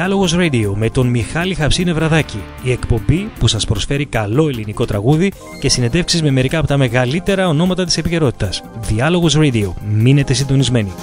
Διάλογος Radio με τον Μιχάλη Χαψίνε Βραδάκη. Η εκπομπή που σας προσφέρει καλό ελληνικό τραγούδι και συνεντεύξεις με μερικά από τα μεγαλύτερα ονόματα της επικαιρότητας. Διάλογος Radio. Μείνετε συντονισμένοι.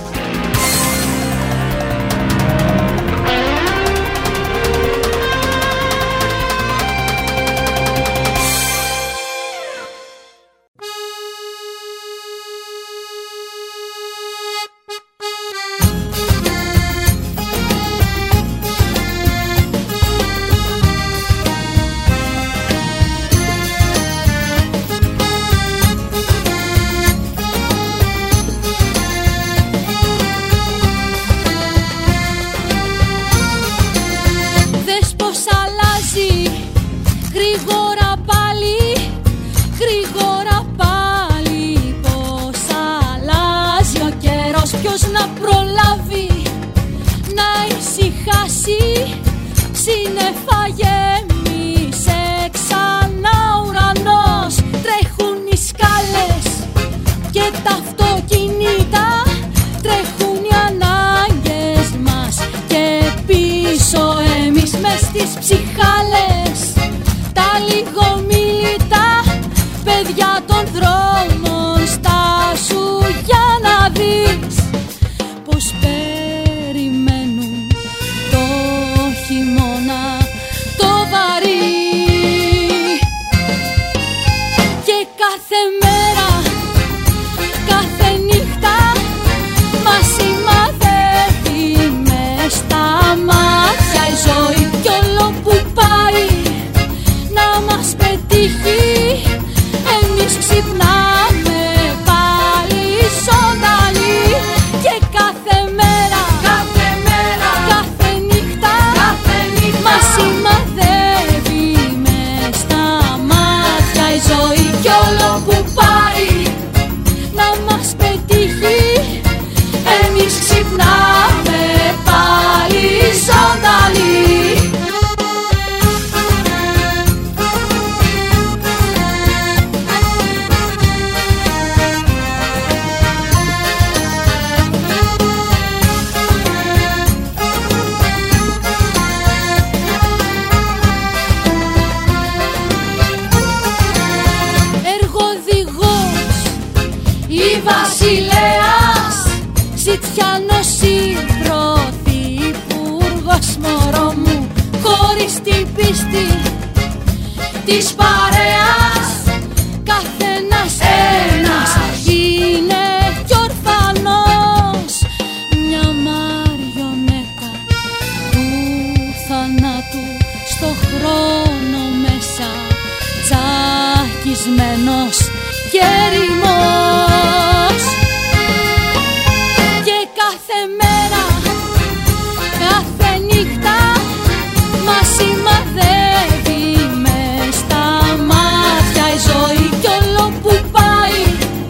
Σημαδεύει μες στα μάτια η ζωή κι όλο που πάει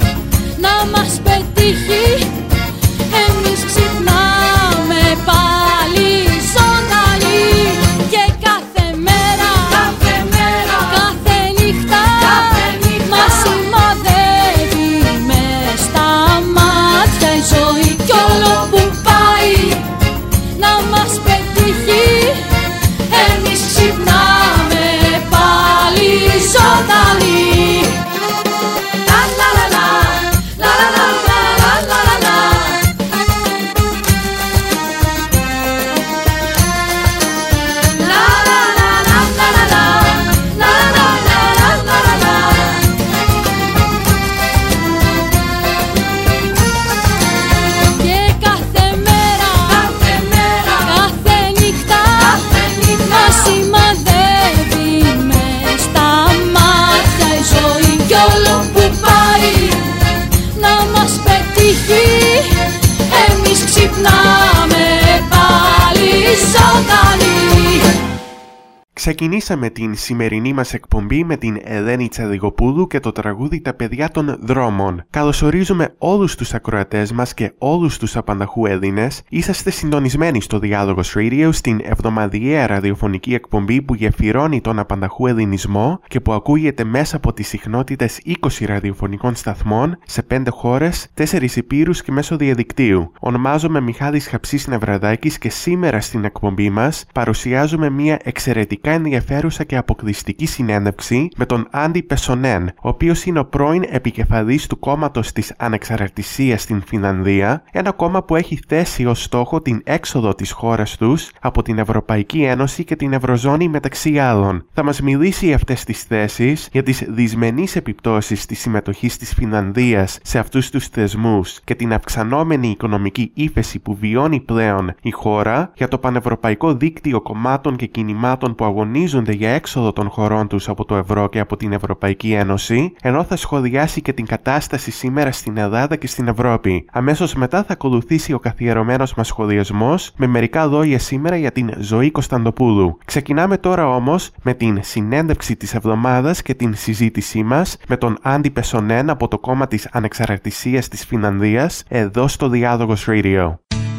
Ξεκινήσαμε την σημερινή μας εκπομπή με την Ελένη Τσαριγοπούλου και το τραγούδι «Τα παιδιά των δρόμων». Καλωσορίζουμε όλους τους ακροατές μας και όλους τους απανταχού Έλληνες. Είσαστε συντονισμένοι στο Διάλογος Radio, στην εβδομαδιαία ραδιοφωνική εκπομπή που γεφυρώνει τον απανταχού ελληνισμό και που ακούγεται μέσα από τις συχνότητες 20 ραδιοφωνικών σταθμών σε 5 χώρες, 4 υπήρους και μέσω διαδικτύου. Ονομάζομαι Μιχάλης Χαψής Νευραδάκης και σήμερα στην εκπομπή μας παρουσιάζουμε μια εξαιρετικά ενδιαφέρουσα και αποκλειστική συνέντευξη με τον Άντι Πεσονέν, ο οποίος είναι ο πρώην επικεφαλής του κόμματος της Ανεξαρτησίας στην Φινλανδία, ένα κόμμα που έχει θέσει ως στόχο την έξοδο της χώρας τους από την Ευρωπαϊκή Ένωση και την Ευρωζώνη μεταξύ άλλων. Θα μας μιλήσει για αυτές τις θέσεις, για τις δυσμενείς επιπτώσεις της συμμετοχής της Φινλανδίας σε αυτούς τους θεσμούς και την αυξανόμενη οικονομική ύφεση που βιώνει πλέον η χώρα, για το πανευρωπαϊκό δίκτυο κομμάτων και κινημάτων που αγωνίζονται για έξοδο των χωρών τους από το ευρώ και από την Ευρωπαϊκή Ένωση, ενώ θα σχολιάσει και την κατάσταση σήμερα στην Ελλάδα και στην Ευρώπη. Αμέσως μετά θα ακολουθήσει ο καθιερωμένος μας σχολιασμός με μερικά λόγια σήμερα για την Ζωή Κωνσταντοπούλου. Ξεκινάμε τώρα όμως με την συνέντευξη της εβδομάδας και την συζήτησή μας με τον Άντι Πεσονέν από το κόμμα της Ανεξαρτησίας της Φινλανδίας, εδώ στο Διάλογος Radio.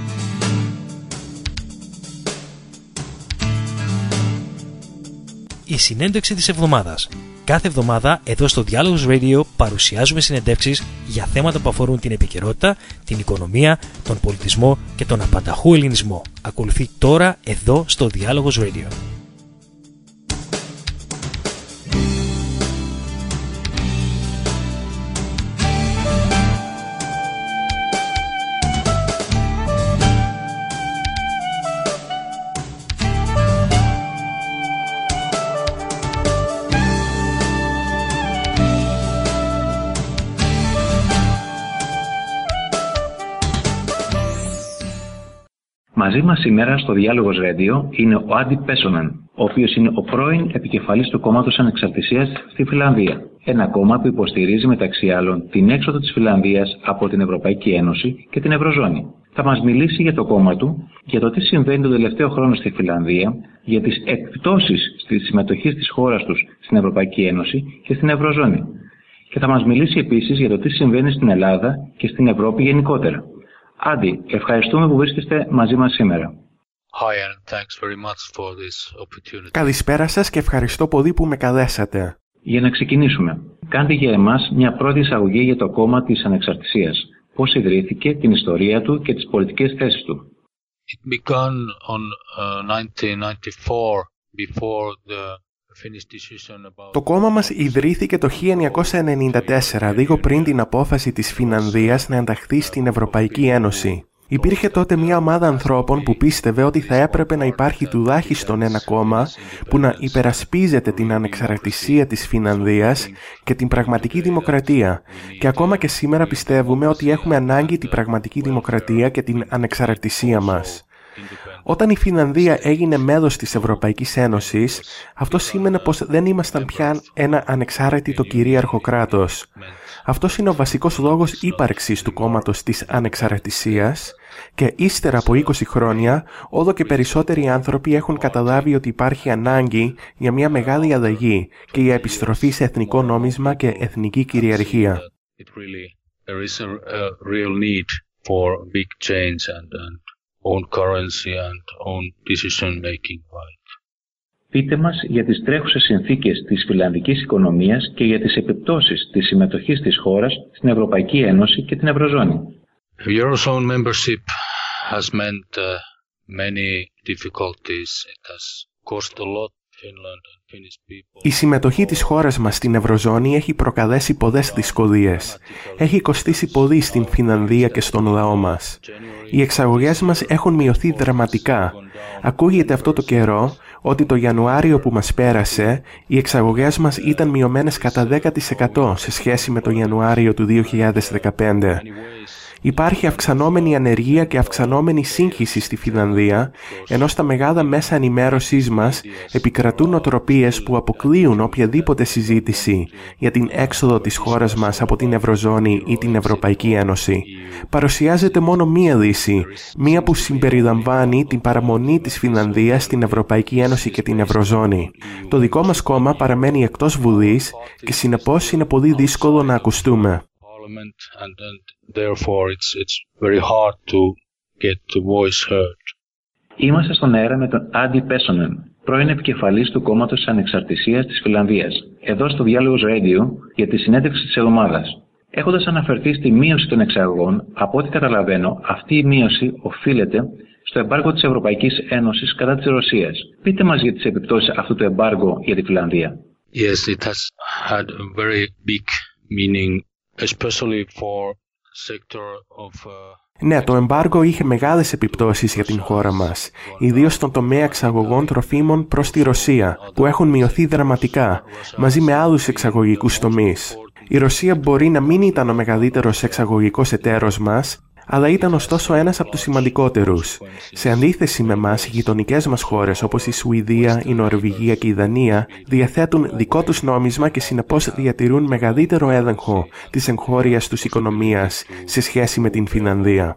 Η συνέντευξη της εβδομάδας. Κάθε εβδομάδα εδώ στο Διάλογος Radio παρουσιάζουμε συνεντεύξεις για θέματα που αφορούν την επικαιρότητα, την οικονομία, τον πολιτισμό και τον απανταχού ελληνισμό. Ακολουθεί τώρα εδώ στο Διάλογος Radio. Μαζί μας σήμερα στο Διάλογος Radio είναι ο Άντι Πέσονεν, ο οποίος είναι ο πρώην επικεφαλής του κόμματος Ανεξαρτησίας στη Φινλανδία. Ένα κόμμα που υποστηρίζει μεταξύ άλλων την έξοδο της Φινλανδίας από την Ευρωπαϊκή Ένωση και την Ευρωζώνη. Θα μας μιλήσει για το κόμμα του, για το τι συμβαίνει τον τελευταίο χρόνο στη Φινλανδία, για τις επιπτώσεις της συμμετοχής της χώρας τους στην Ευρωπαϊκή Ένωση και στην Ευρωζώνη. Και θα μας μιλήσει επίσης για το τι συμβαίνει στην Ελλάδα και στην Ευρώπη γενικότερα. Άντι, ευχαριστούμε που βρίσκεστε μαζί μας σήμερα. Καλησπέρα σας και ευχαριστώ πολύ που με καλέσατε. Για να ξεκινήσουμε, κάντε για εμάς μια πρώτη εισαγωγή για το κόμμα της Ανεξαρτησίας. Πώς ιδρύθηκε, την ιστορία του και τις πολιτικές θέσεις του. It began on 1994 before the Το κόμμα μας ιδρύθηκε το 1994, λίγο πριν την απόφαση της Φινλανδίας να ενταχθεί στην Ευρωπαϊκή Ένωση. Υπήρχε τότε μια ομάδα ανθρώπων που πίστευε ότι θα έπρεπε να υπάρχει τουλάχιστον ένα κόμμα που να υπερασπίζεται την ανεξαρτησία της Φινλανδίας και την πραγματική δημοκρατία. Και ακόμα και σήμερα πιστεύουμε ότι έχουμε ανάγκη την πραγματική δημοκρατία και την ανεξαρτησία μας. Όταν η Φινλανδία έγινε μέλος της Ευρωπαϊκής Ένωσης, αυτό σήμαινε πως δεν ήμασταν πια ένα ανεξάρτητο κυρίαρχο κράτος. Αυτός είναι ο βασικός λόγος ύπαρξης του κόμματος της Ανεξαρτησίας και ύστερα από 20 χρόνια, όλο και περισσότεροι άνθρωποι έχουν καταλάβει ότι υπάρχει ανάγκη για μια μεγάλη αλλαγή και για επιστροφή σε εθνικό νόμισμα και εθνική κυριαρχία. Own currency and own decision making right. Πείτε μας για τις τρέχουσες συνθήκες της φιλανδικής οικονομίας και για τις επιπτώσεις της συμμετοχής της χώρας στην Ευρωπαϊκή Ένωση και την Ευρωζώνη. Eurozone membership has meant many difficulties. It has cost a lot. Η συμμετοχή της χώρας μας στην Ευρωζώνη έχει προκαλέσει πολλές δυσκολίες. Έχει κοστίσει πολύ στην Φινλανδία και στον λαό μας. Οι εξαγωγές μας έχουν μειωθεί δραματικά. Ακούγεται αυτό το καιρό ότι το Ιανουάριο που μας πέρασε, οι εξαγωγές μας ήταν μειωμένες κατά 10% σε σχέση με το Ιανουάριο του 2015. Υπάρχει αυξανόμενη ανεργία και αυξανόμενη σύγχυση στη Φινλανδία, ενώ στα μεγάλα μέσα ενημέρωσής μας επικρατούν οτροπίες που αποκλείουν οποιαδήποτε συζήτηση για την έξοδο της χώρας μας από την Ευρωζώνη ή την Ευρωπαϊκή Ένωση. Παρουσιάζεται μόνο μία λύση, μία που συμπεριλαμβάνει την παραμονή της Φινλανδίας στην Ευρωπαϊκή Ένωση και την Ευρωζώνη. Το δικό μας κόμμα παραμένει εκτός Βουλής και συνεπώς είναι πολύ δύσκολο να ακουστούμε. Είμαστε στον αέρα με τον Άντι Πέσονεν, πρώην επικεφαλής του Κόμματος Ανεξαρτησίας της Φινλανδίας, εδώ στο Διάλογος Radio για τη συνέντευξη της εβδομάδας. Έχοντας αναφερθεί στη μείωση των εξαγωγών, από ό,τι καταλαβαίνω, αυτή η μείωση οφείλεται στο εμπάργο της Ευρωπαϊκής Ένωσης κατά της Ρωσίας. Πείτε μας για τις επιπτώσεις αυτού του εμπάργου για τη Φινλανδία. Yes, it has had a very big meaning, especially for sector of Ναι, το εμπάργο είχε μεγάλες επιπτώσεις για την χώρα μας, ιδίως στον τομέα εξαγωγών τροφίμων προς τη Ρωσία, που έχουν μειωθεί δραματικά, μαζί με άλλους εξαγωγικούς τομείς. Η Ρωσία μπορεί να μην ήταν ο μεγαλύτερος εξαγωγικός εταίρος μας, αλλά ήταν ωστόσο ένας από τους σημαντικότερους. Σε αντίθεση με εμάς, οι γειτονικές μας χώρες όπως η Σουηδία, η Νορβηγία και η Δανία διαθέτουν δικό τους νόμισμα και συνεπώς διατηρούν μεγαλύτερο έλεγχο της εγχώριας τους οικονομίας σε σχέση με την Φινλανδία.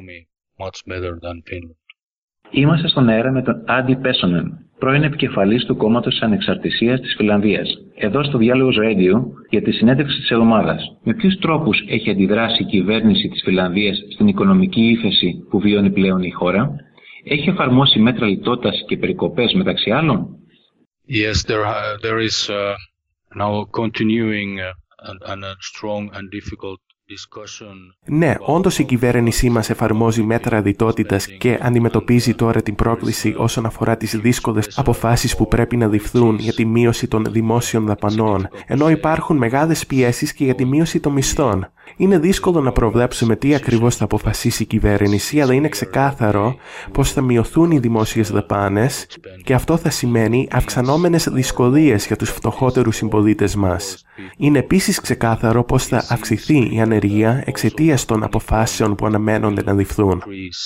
Είμαστε στον αέρα με τον Άντι Πέσονεν, πρώην επικεφαλής του Κόμματος Ανεξαρτησίας της Φινλανδίας, εδώ στο Διάλογος Radio για τη συνέντευξη της εβδομάδας. Με ποιους τρόπους έχει αντιδράσει η κυβέρνηση της Φινλανδίας στην οικονομική ύφεση που βιώνει πλέον η χώρα? Έχει εφαρμόσει μέτρα λιτότητας και περικοπές μεταξύ άλλων? Yes, there is now continuing and a strong and difficult discussion. Ναι, όντως η κυβέρνησή μας εφαρμόζει μέτρα λιτότητας και αντιμετωπίζει τώρα την πρόκληση όσον αφορά τις δύσκολες αποφάσεις που πρέπει να ληφθούν για τη μείωση των δημόσιων δαπανών, ενώ υπάρχουν μεγάλες πιέσεις και για τη μείωση των μισθών. Είναι δύσκολο να προβλέψουμε τι ακριβώς θα αποφασίσει η κυβέρνηση, αλλά είναι ξεκάθαρο πως θα μειωθούν οι δημόσιες δαπάνες και αυτό θα σημαίνει αυξανόμενες δυσκολίες για τους φτωχότερους συμπολίτες μας. Είναι επίσης ξεκάθαρο πως θα αυξηθεί η ανεργία εξαιτίας των αποφάσεων που αναμένονται να ληφθούν.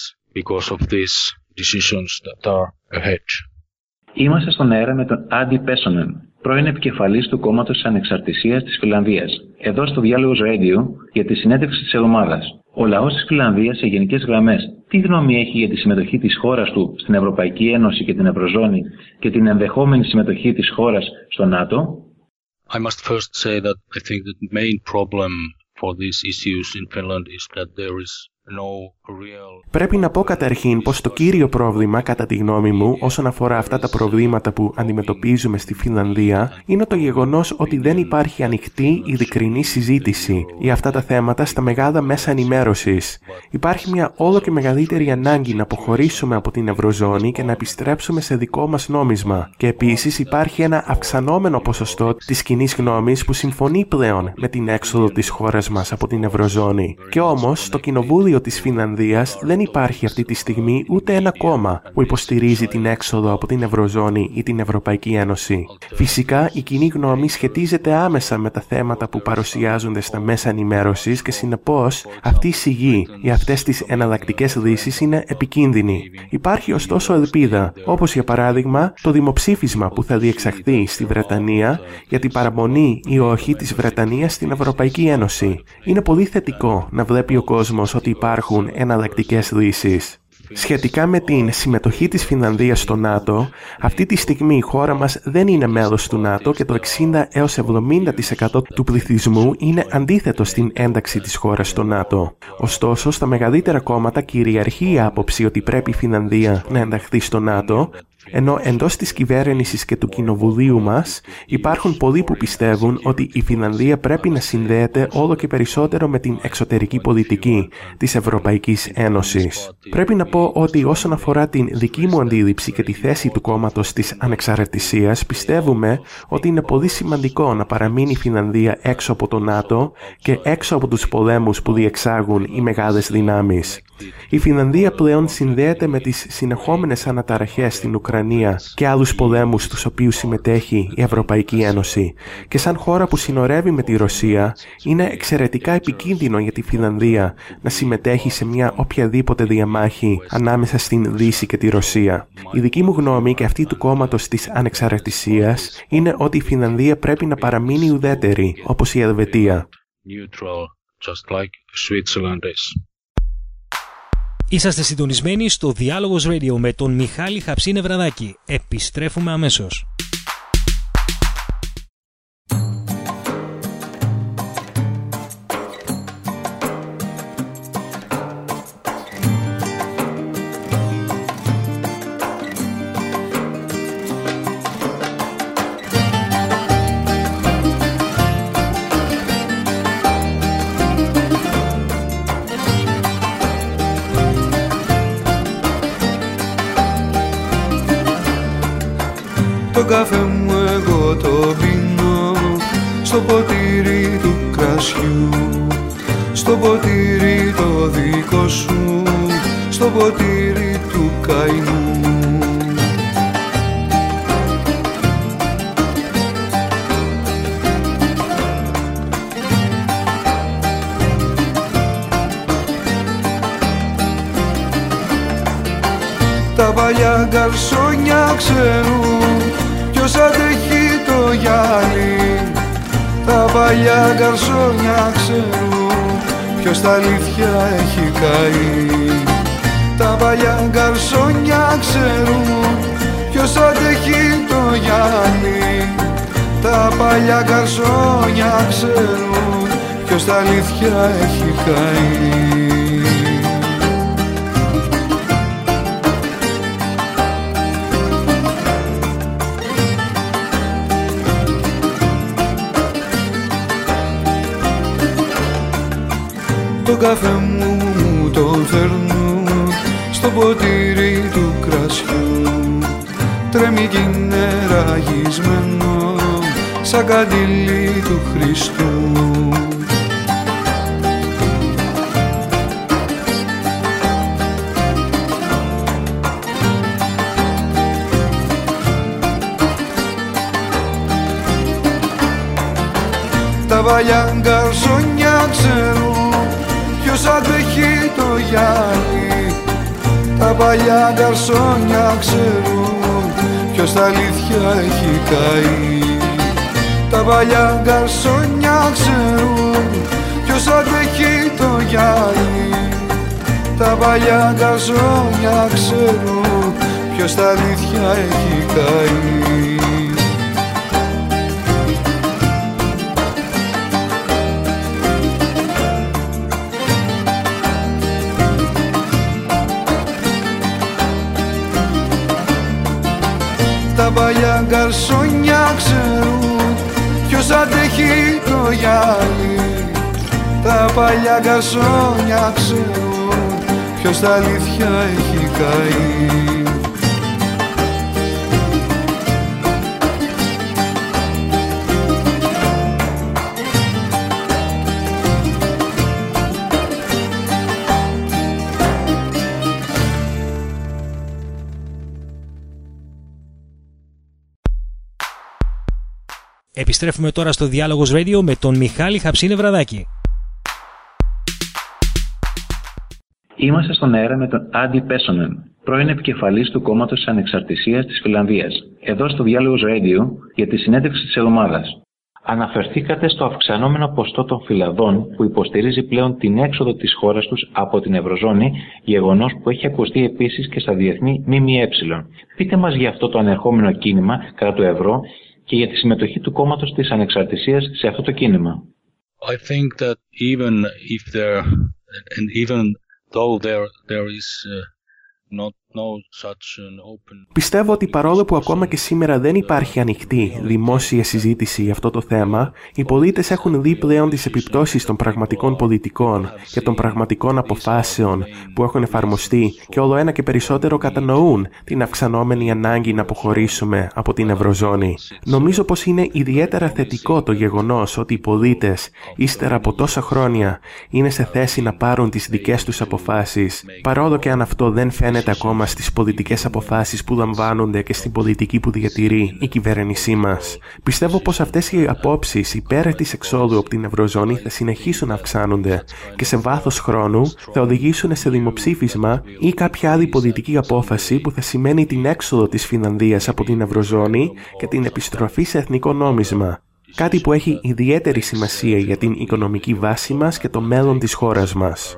Είμαστε στον αέρα με τον Άντι Πέσονεν, πρώην επικεφαλής του Κόμματος Ανεξαρτησίας της Φινλανδίας, εδώ στο Διάλογος Radio για τη συνέντευξη της εβδομάδας. Ο λαός της Φινλανδίας σε γενικές γραμμές τι γνώμη έχει για τη συμμετοχή της χώρας του στην Ευρωπαϊκή Ένωση και την Ευρωζώνη και την ενδεχόμενη συμμετοχή της χώρας στο ΝΑΤΟ? I must first say that I think that the main problem for these issues in Finland is that there is no real... Πρέπει να πω καταρχήν πως το κύριο πρόβλημα, κατά τη γνώμη μου, όσον αφορά αυτά τα προβλήματα που αντιμετωπίζουμε στη Φινλανδία, είναι το γεγονός ότι δεν υπάρχει ανοιχτή, ειλικρινή συζήτηση για αυτά τα θέματα στα μεγάλα μέσα ενημέρωσης. Υπάρχει μια όλο και μεγαλύτερη ανάγκη να αποχωρήσουμε από την Ευρωζώνη και να επιστρέψουμε σε δικό μας νόμισμα. Και επίσης υπάρχει ένα αυξανόμενο ποσοστό της κοινής γνώμης που συμφωνεί πλέον με την έξοδο της χώρας μας από την Ευρωζώνη. Και όμως, το Κοινοβούλιο της Φινλανδίας δεν υπάρχει αυτή τη στιγμή ούτε ένα κόμμα που υποστηρίζει την έξοδο από την Ευρωζώνη ή την Ευρωπαϊκή Ένωση. Φυσικά, η κοινή γνώμη σχετίζεται άμεσα με τα θέματα που παρουσιάζονται στα μέσα ενημέρωσης και συνεπώς αυτή η σιγή για αυτές τις εναλλακτικές λύσεις είναι επικίνδυνη. Υπάρχει ωστόσο ελπίδα, όπως για παράδειγμα το δημοψήφισμα που θα διεξαχθεί στη Βρετανία για την παραμονή ή όχι της Βρετανίας στην Ευρωπαϊκή Ένωση. Είναι πολύ θετικό να βλέπει ο κόσμος ότι υπάρχουν εναλλακτικές λύσεις. Σχετικά με την συμμετοχή της Φινλανδίας στο ΝΑΤΟ, αυτή τη στιγμή η χώρα μας δεν είναι μέλος του ΝΑΤΟ και το 60 έως 70% του πληθυσμού είναι αντίθετο στην ένταξη της χώρας στο ΝΑΤΟ. Ωστόσο, στα μεγαλύτερα κόμματα κυριαρχεί η άποψη ότι πρέπει η Φινλανδία να ενταχθεί στο ΝΑΤΟ, ενώ εντός της κυβέρνησης και του κοινοβουλίου μας υπάρχουν πολλοί που πιστεύουν ότι η Φινλανδία πρέπει να συνδέεται όλο και περισσότερο με την εξωτερική πολιτική της Ευρωπαϊκής Ένωσης. Πρέπει να πω ότι όσον αφορά την δική μου αντίληψη και τη θέση του κόμματος της Ανεξαρτησίας, πιστεύουμε ότι είναι πολύ σημαντικό να παραμείνει η Φινλανδία έξω από το ΝΑΤΟ και έξω από τους πολέμους που διεξάγουν οι μεγάλες δυνάμεις. Η Φινλανδία πλέον συνδέεται με τις συνεχόμενες αναταραχές στην Ουκρανία και άλλους πολέμους στους οποίους συμμετέχει η Ευρωπαϊκή Ένωση. Και σαν χώρα που συνορεύει με τη Ρωσία, είναι εξαιρετικά επικίνδυνο για τη Φινλανδία να συμμετέχει σε μια οποιαδήποτε διαμάχη ανάμεσα στην Δύση και τη Ρωσία. Η δική μου γνώμη και αυτή του κόμματος της Ανεξαρτησίας είναι ότι η Φινλανδία πρέπει να παραμείνει ουδέτερη, όπως η Ελβετία. Είσαστε συντονισμένοι στο Διάλογος Radio με τον Μιχάλη Χαψίνε Βραδάκη. Επιστρέφουμε αμέσως. Το καφέ μου εγώ το πίνω στο ποτήρι του κρασιού, στο ποτήρι το δικό σου, στο ποτήρι του καημού. Τα παλιά γκαρσόνια ξέρουν ποιος αντέχει το γυάλι. Τα παλιά γκαρσόνια ξέρουν ποιος τα αλήθεια έχει καεί. Τα παλιά γκαρσόνια ξέρουν ποιος αντέχει το γυάλι. Τα παλιά γκαρσόνια ξέρουν ποιος τα αλήθεια έχει καεί. Το καφέ μου τον φέρνουν στο ποτήρι του κρασιού. Τρέμει κι είναι ραγισμένο σαν καντήλι του Χριστού. Τα παλιά γκαρσόνια ξέρουν ποιος αντέχει το γυάλι. Τα παλιά γκαρσόνια ξέρουν ποιος τα αλήθεια έχει καεί. Τα παλιά γκαρσόνια ξέρουν ποιος αντέχει το γυάλι. Τα παλιά γκαρσόνια ξέρουν ποιος τα αλήθεια έχει καεί. Τα παλιά γκαρσόνια ξέρουν ποιος αντέχει το γυάλι. Τα παλιά γκαρσόνια ξέρουν ποιος τα αλήθεια έχει καεί. Επιστρέφουμε τώρα στο Διάλογος Radio με τον Μιχάλη Χαψίνε Βραδάκη. Είμαστε στον αέρα με τον Άντι Πέσονεν, πρώην επικεφαλής του Κόμματος της Ανεξαρτησίας της Φινλανδίας, εδώ στο Διάλογος Radio για τη συνέντευξη της εβδομάδας. Αναφερθήκατε στο αυξανόμενο ποστό των Φιλανδών που υποστηρίζει πλέον την έξοδο της χώρας τους από την Ευρωζώνη, γεγονός που έχει ακουστεί επίσης και στα διεθνή ΜΜΕ. Πείτε μας για αυτό το ανερχόμενο κίνημα κατά του ευρώ και για τη συμμετοχή του Κόμματος της Ανεξαρτησίας σε αυτό το κίνημα. I think that even though there is not Πιστεύω ότι παρόλο που ακόμα και σήμερα δεν υπάρχει ανοιχτή δημόσια συζήτηση για αυτό το θέμα, οι πολίτες έχουν δει πλέον τις επιπτώσεις των πραγματικών πολιτικών και των πραγματικών αποφάσεων που έχουν εφαρμοστεί και όλο ένα και περισσότερο κατανοούν την αυξανόμενη ανάγκη να αποχωρήσουμε από την Ευρωζώνη. Νομίζω πως είναι ιδιαίτερα θετικό το γεγονός ότι οι πολίτες, ύστερα από τόσα χρόνια, είναι σε θέση να πάρουν τις δικές τους αποφάσεις, παρόλο και αν αυτό δεν φαίνεται ακόμα στις πολιτικές αποφάσεις που λαμβάνονται και στην πολιτική που διατηρεί η κυβέρνησή μας. Πιστεύω πως αυτές οι απόψεις υπέρ της εξόδου από την Ευρωζώνη θα συνεχίσουν να αυξάνονται και σε βάθος χρόνου θα οδηγήσουν σε δημοψήφισμα ή κάποια άλλη πολιτική απόφαση που θα σημαίνει την έξοδο της Φινλανδίας από την Ευρωζώνη και την επιστροφή σε εθνικό νόμισμα. Κάτι που έχει ιδιαίτερη σημασία για την οικονομική βάση μας και το μέλλον της χώρας μας.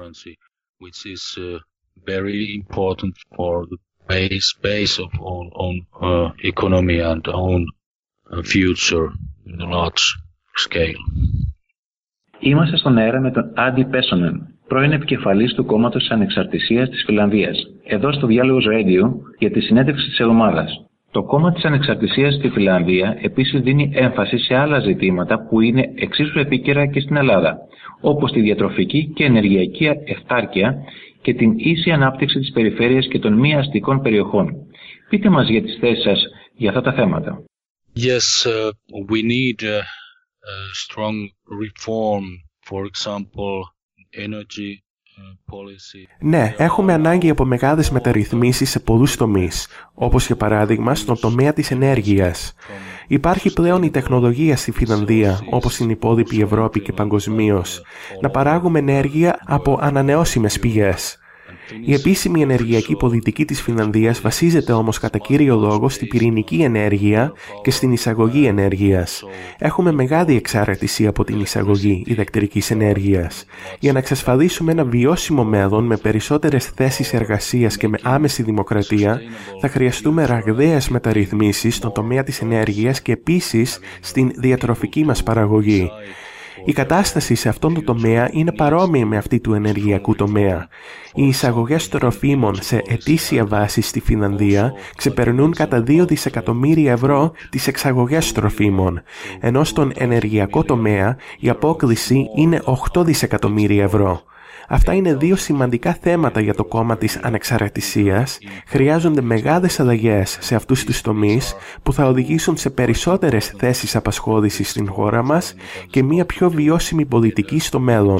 Very important for the base of own economy and own future in a large scale. Είμαστε στον αέρα με τον Άντι Πέσονεν, πρώην επικεφαλής του Κόμματος της Ανεξαρτησίας της Φινλανδίας, εδώ στο Διάλογος Radio για τη συνέντευξη της εβδομάδας. Το Κόμμα της Ανεξαρτησίας στη Φινλανδία επίσης δίνει έμφαση σε άλλα ζητήματα που είναι εξίσου επίκαιρα και στην Ελλάδα, όπως τη διατροφική και ενεργειακή αυτάρκεια και την ίση ανάπτυξη της περιφέρειας και των μη αστικών περιοχών. Πείτε μας για τις θέσεις σας για αυτά τα θέματα. Yes, we need a strong reform, for example, energy policy. Ναι, έχουμε ανάγκη από μεγάλες μεταρρυθμίσεις σε πολλούς τομείς, όπως για παράδειγμα στον τομέα της ενέργειας. Υπάρχει πλέον η τεχνολογία στη Φινλανδία, όπως στην υπόλοιπη Ευρώπη και παγκοσμίως, να παράγουμε ενέργεια από ανανεώσιμες πηγές. Η επίσημη ενεργειακή πολιτική της Φινλανδίας βασίζεται όμως κατά κύριο λόγο στην πυρηνική ενέργεια και στην εισαγωγή ενέργειας. Έχουμε μεγάλη εξάρτηση από την εισαγωγή ηλεκτρικής ενέργειας. Για να εξασφαλίσουμε ένα βιώσιμο μέλλον με περισσότερες θέσεις εργασίας και με άμεση δημοκρατία, θα χρειαστούμε ραγδαίες μεταρρυθμίσεις στον τομέα της ενέργειας και επίσης στην διατροφική μας παραγωγή. Η κατάσταση σε αυτόν τον τομέα είναι παρόμοια με αυτή του ενεργειακού τομέα. Οι εισαγωγές τροφίμων σε ετήσια βάση στη Φινλανδία ξεπερνούν κατά 2 δισεκατομμύρια ευρώ τις εξαγωγές τροφίμων, ενώ στον ενεργειακό τομέα η απόκλιση είναι 8 δισεκατομμύρια ευρώ. Αυτά είναι δύο σημαντικά θέματα για το κόμμα της ανεξαρτησίας. Χρειάζονται μεγάλες αλλαγές σε αυτούς τους τομείς που θα οδηγήσουν σε περισσότερες θέσεις απασχόλησης στην χώρα μας και μια πιο βιώσιμη πολιτική στο μέλλον.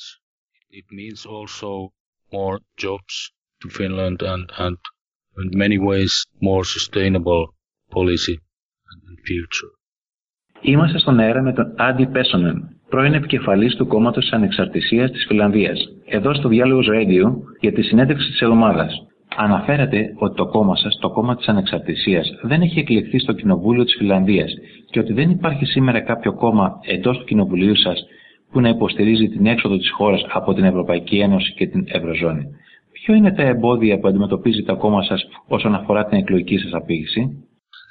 Είμαστε στον αέρα με τον Άντι Πέσονεν, πρώην επικεφαλής του Κόμματος της Ανεξαρτησίας της Φινλανδίας, εδώ στο Διάλογος Radio για τη συνέντευξη της εβδομάδας. Αναφέρατε ότι το κόμμα σας, το Κόμμα της Ανεξαρτησίας, δεν έχει εκλεχθεί στο Κοινοβούλιο της Φινλανδίας και ότι δεν υπάρχει σήμερα κάποιο κόμμα εντός του Κοινοβουλίου σας που να υποστηρίζει την έξοδο της χώρας από την Ευρωπαϊκή Ένωση και την Ευρωζώνη. Ποιο είναι τα εμπόδια που αντιμετωπίζει το κόμμα σας όσον αφορά την εκλογική σας απήγηση?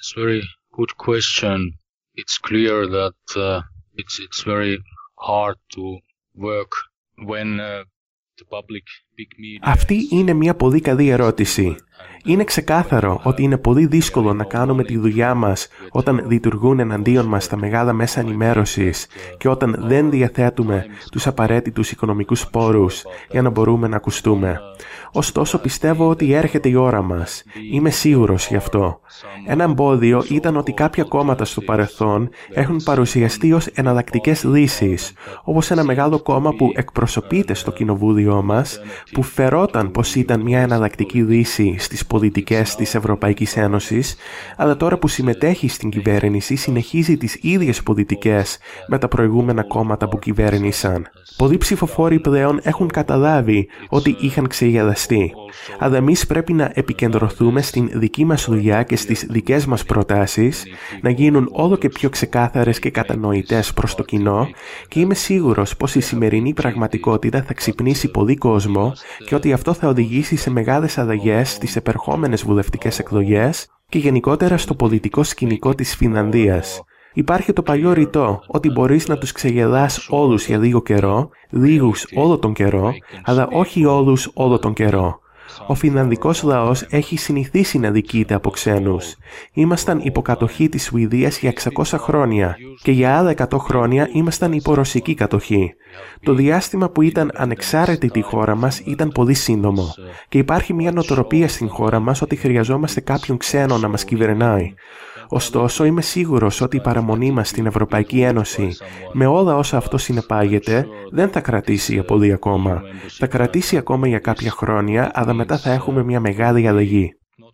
It's clear that it's very hard to work when the public big media. Αυτή είναι μια πολύ καλή ερώτηση. Είναι ξεκάθαρο ότι είναι πολύ δύσκολο να κάνουμε τη δουλειά μας όταν λειτουργούν εναντίον μας τα μεγάλα μέσα ενημέρωσης και όταν δεν διαθέτουμε τους απαραίτητους οικονομικούς πόρους για να μπορούμε να ακουστούμε. Ωστόσο πιστεύω ότι έρχεται η ώρα μας. Είμαι σίγουρος γι' αυτό. Ένα εμπόδιο ήταν ότι κάποια κόμματα στο παρελθόν έχουν παρουσιαστεί ως εναλλακτικές λύσεις, όπως ένα μεγάλο κόμμα που εκπροσωπείται στο κοινοβούλιο μας, που φερόταν πως ήταν μια εναλλακτική λύση στις πολιτικές της Ευρωπαϊκής Ένωσης, αλλά τώρα που συμμετέχει στην κυβέρνηση συνεχίζει τις ίδιες πολιτικές με τα προηγούμενα κόμματα που κυβέρνησαν. Πολλοί ψηφοφόροι πλέον έχουν καταλάβει ότι είχαν ξεγελαστεί, αλλά εμείς πρέπει να επικεντρωθούμε στην δική μας δουλειά και στις δικές μας προτάσεις, να γίνουν όλο και πιο ξεκάθαρες και κατανοητές προς το κοινό και είμαι σίγουρος πως η σημερινή πραγματικότητα θα ξυπνήσει πολύ κόσμο και ότι αυτό θα οδηγήσει σε μεγάλες αλλαγές στις επερχόμενες βουλευτικές εκλογές και γενικότερα στο πολιτικό σκηνικό της Φινλανδίας. Υπάρχει το παλιό ρητό ότι μπορείς να τους ξεγελάς όλους για λίγο καιρό, λίγους όλο τον καιρό, αλλά όχι όλους όλο τον καιρό. Ο φινλανδικός λαός έχει συνηθίσει να δικείται από ξένους. Ήμασταν υποκατοχή της Σουηδίας για 600 χρόνια και για άλλα 100 χρόνια ήμασταν υπό ρωσική κατοχή. Το διάστημα που ήταν ανεξάρτητη η χώρα μας ήταν πολύ σύντομο και υπάρχει μια νοοτροπία στην χώρα μας ότι χρειαζόμαστε κάποιον ξένο να μας κυβερνάει. Ωστόσο, είμαι σίγουρος ότι η παραμονή μας στην Ευρωπαϊκή Ένωση, με όλα όσα αυτό συνεπάγεται, δεν θα κρατήσει για πολύ ακόμα. Θα κρατήσει ακόμα για κάποια χρόνια, αλλά μετά θα έχουμε μια μεγάλη αλλαγή.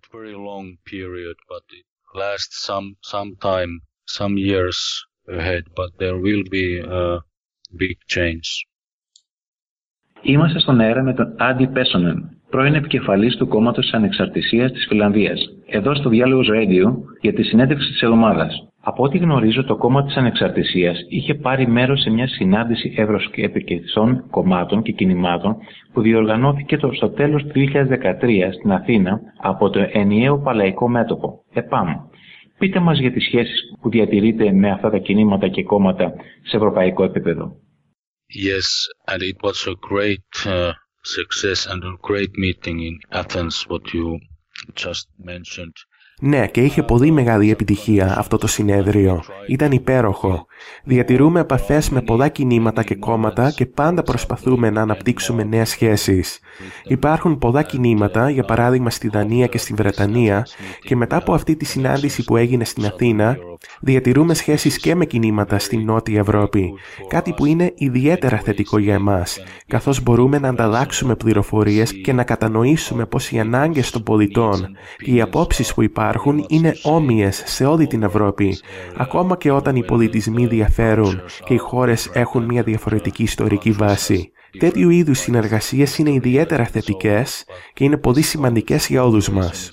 Είμαστε στον αέρα με τον Άντι Πέσονεν, πρώην επικεφαλής του Κόμματος της Ανεξαρτησίας της Φινλανδίας, εδώ στο Διάλογος Radio για τη συνέντευξη της εβδομάδας. Από ό,τι γνωρίζω, το Κόμμα της Ανεξαρτησίας είχε πάρει μέρος σε μια συνάντηση ευρωσκεπτικών κομμάτων και κινημάτων που διοργανώθηκε στο τέλος του 2013 στην Αθήνα από το Ενιαίο Παλαϊκό Μέτωπο, ΕΠΑΜ. Πείτε μας για τις σχέσεις που διατηρείτε με αυτά τα κινήματα και κόμματα σε ευρωπαϊκό επίπεδο. Yes, and it was a great success and a great meeting in Athens, what you just mentioned. Ναι, και είχε πολύ μεγάλη επιτυχία αυτό το συνέδριο. Ήταν υπέροχο. Διατηρούμε επαφές με πολλά κινήματα και κόμματα και πάντα προσπαθούμε να αναπτύξουμε νέες σχέσεις. Υπάρχουν πολλά κινήματα, για παράδειγμα στη Δανία και στη Βρετανία, και μετά από αυτή τη συνάντηση που έγινε στην Αθήνα, διατηρούμε σχέσεις και με κινήματα στην Νότια Ευρώπη, κάτι που είναι ιδιαίτερα θετικό για εμάς, καθώς μπορούμε να ανταλλάξουμε πληροφορίες και να κατανοήσουμε πως οι ανάγκες των πολιτών και οι απόψεις που υπάρχουν είναι όμοιες σε όλη την Ευρώπη, ακόμα και όταν οι πολιτισμοί διαφέρουν και οι χώρες έχουν μια διαφορετική ιστορική βάση. Τέτοιου είδους συνεργασίες είναι ιδιαίτερα θετικές και είναι πολύ σημαντικές για όλους μας.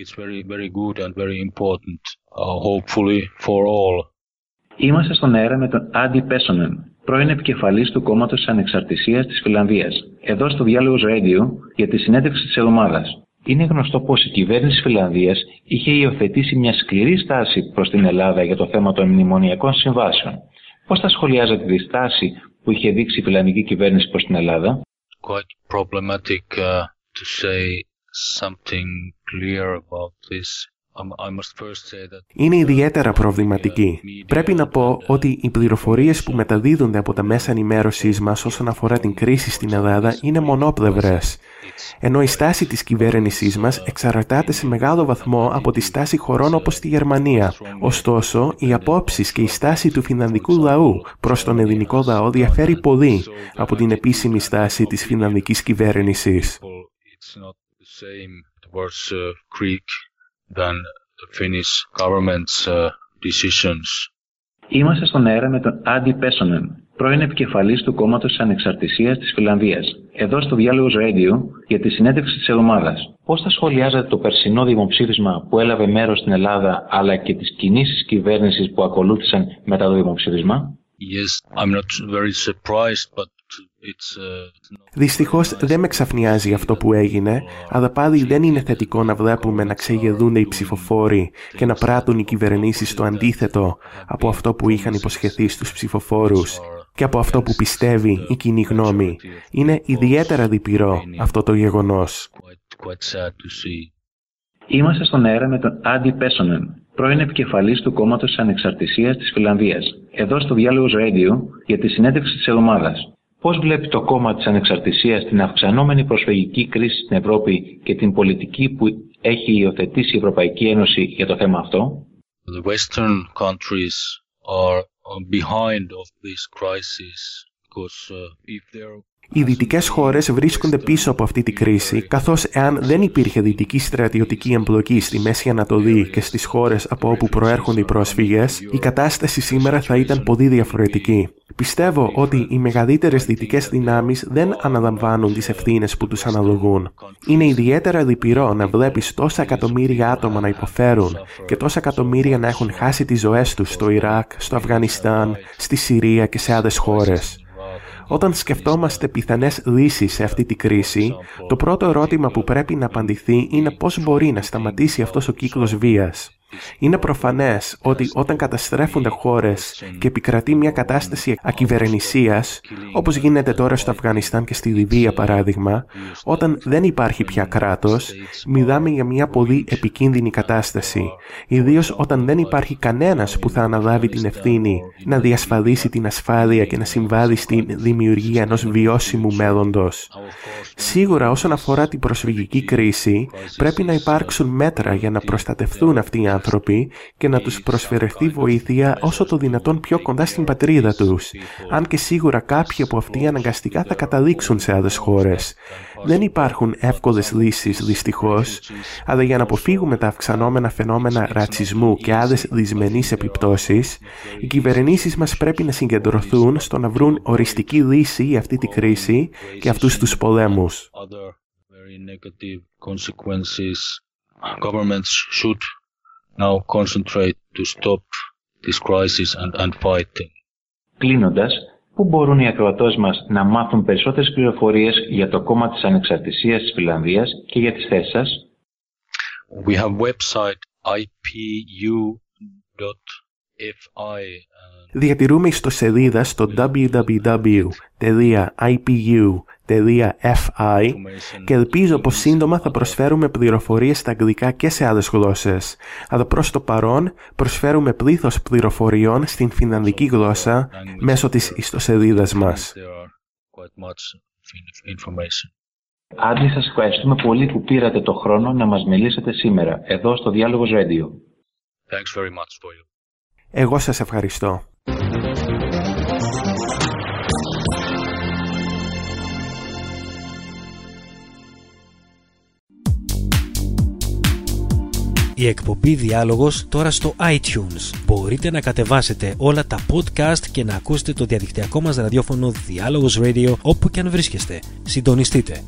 Είμαστε στον αέρα με τον Άντι Πέσονεν, πρώην επικεφαλής του Κόμματος της Ανεξαρτησίας της Φινλανδίας, εδώ στο Διάλογος Radio για τη συνέντευξη της εβδομάδας. Είναι γνωστό πως η κυβέρνηση της Φινλανδίας είχε υιοθετήσει μια σκληρή στάση προς την Ελλάδα για το θέμα των μνημονιακών συμβάσεων. Πώς θα σχολιάζατε τη στάση που είχε δείξει η φιλανδική κυβέρνηση προς την Ελλάδα? Quite problematic to say something clear about this. Είναι ιδιαίτερα προβληματική. Πρέπει να πω ότι οι πληροφορίες που μεταδίδονται από τα μέσα ενημέρωσης μας όσον αφορά την κρίση στην Ελλάδα είναι μονόπλευρες. Ενώ η στάση της κυβέρνησής μας εξαρτάται σε μεγάλο βαθμό από τη στάση χωρών όπως τη Γερμανία. Ωστόσο, οι απόψεις και η στάση του φινλανδικού λαού προς τον ελληνικό λαό διαφέρει πολύ από την επίσημη στάση της φινλανδικής κυβέρνησης. Than the Finnish government's decisions. Είμαστε στον αέρα με τον Άντι Πέσονεν, πρώην επικεφαλής του Κόμματος της Ανεξαρτησίας της Φινλανδίας, εδώ στο Διάλογος Radio για τη συνέντευξη της εβδομάδας. Πώς θα σχολιάζατε το περσινό δημοψήφισμα που έλαβε μέρος στην Ελλάδα, αλλά και τις κινήσεις κυβέρνησης που ακολούθησαν μετά το δημοψήφισμα? Yes, I'm not very surprised, but Δυστυχώς δεν με ξαφνιάζει αυτό που έγινε, αλλά πάλι δεν είναι θετικό να βλέπουμε να ξεγελούνται οι ψηφοφόροι και να πράττουν οι κυβερνήσεις το αντίθετο από αυτό που είχαν υποσχεθεί στους ψηφοφόρους και από αυτό που πιστεύει η κοινή γνώμη. Είναι ιδιαίτερα λυπηρό αυτό το γεγονός. Είμαστε στον αέρα με τον Άντι Πέσονεν, πρώην επικεφαλής του Κόμματος της Ανεξαρτησίας της Φινλανδίας, εδώ στο Διάλογος Radio για τη συνέντευξη της εβδομάδας. Πώς βλέπει το κόμμα της Ανεξαρτησίας την αυξανόμενη προσφυγική κρίση στην Ευρώπη και την πολιτική που έχει υιοθετήσει η Ευρωπαϊκή Ένωση για το θέμα αυτό? The Western countries are behind of this crisis because if they're Οι δυτικές χώρες βρίσκονται πίσω από αυτή τη κρίση, καθώς εάν δεν υπήρχε δυτική στρατιωτική εμπλοκή στη Μέση Ανατολή και στις χώρες από όπου προέρχονται οι πρόσφυγες, η κατάσταση σήμερα θα ήταν πολύ διαφορετική. Πιστεύω ότι οι μεγαλύτερες δυτικές δυνάμεις δεν αναλαμβάνουν τις ευθύνες που τους αναλογούν. Είναι ιδιαίτερα λυπηρό να βλέπεις τόσα εκατομμύρια άτομα να υποφέρουν και τόσα εκατομμύρια να έχουν χάσει τις ζωές τους στο Ιράκ, στο Αφγανιστάν, στη Συρία και σε άλλες χώρες. Όταν σκεφτόμαστε πιθανές λύσεις σε αυτή τη κρίση, το πρώτο ερώτημα που πρέπει να απαντηθεί είναι πώς μπορεί να σταματήσει αυτός ο κύκλος βίας. Είναι προφανές ότι όταν καταστρέφονται χώρες και επικρατεί μια κατάσταση ακυβερνησίας, όπως γίνεται τώρα στο Αφγανιστάν και στη Λιβύη παράδειγμα, όταν δεν υπάρχει πια κράτος, μιλάμε για μια πολύ επικίνδυνη κατάσταση, ιδίως όταν δεν υπάρχει κανένας που θα αναλάβει την ευθύνη να διασφαλίσει την ασφάλεια και να συμβάλλει στη δημιουργία ενός βιώσιμου μέλλοντος. Σίγουρα όσον αφορά την προσφυγική κρίση, πρέπει να υπάρξουν μέτρα για να προστατευτούν αυτοί οι άνθρωποι και να τους προσφερθεί βοήθεια όσο το δυνατόν πιο κοντά στην πατρίδα τους, αν και σίγουρα κάποιοι από αυτοί αναγκαστικά θα καταλήξουν σε άλλες χώρες. Δεν υπάρχουν εύκολες λύσεις δυστυχώς, αλλά για να αποφύγουμε τα αυξανόμενα φαινόμενα ρατσισμού και άλλες δυσμενείς επιπτώσεις, οι κυβερνήσεις μας πρέπει να συγκεντρωθούν στο να βρουν οριστική λύση για αυτή τη κρίση και αυτούς τους πολέμους. Governments should now concentrate to stop this crisis and fighting. Κλείνοντας, πού μπορούν οι ακροατές μας να μάθουν περισσότερες πληροφορίες για το κόμμα της Ανεξαρτησίας της Φινλανδίας και για τις θέσεις σας? We have website ipu.fi. Διατηρούμε ιστοσελίδα στο www.ipu.fi και ελπίζω πως σύντομα θα προσφέρουμε πληροφορίες στα αγγλικά και σε άλλες γλώσσες, αλλά προς το παρόν προσφέρουμε πλήθος πληροφοριών στην φινλανδική γλώσσα μέσω της ιστοσελίδας μας. Άντλη, σας ευχαριστούμε πολύ που πήρατε το χρόνο να μας μιλήσετε σήμερα, εδώ στο Διάλογος Radio. Thanks very much for you. Εγώ σας ευχαριστώ. Η εκπομπή Διάλογος τώρα στο iTunes. Μπορείτε να κατεβάσετε όλα τα podcast και να ακούσετε το διαδικτυακό μας ραδιόφωνο Διάλογος Radio όπου και αν βρίσκεστε. Συντονιστείτε.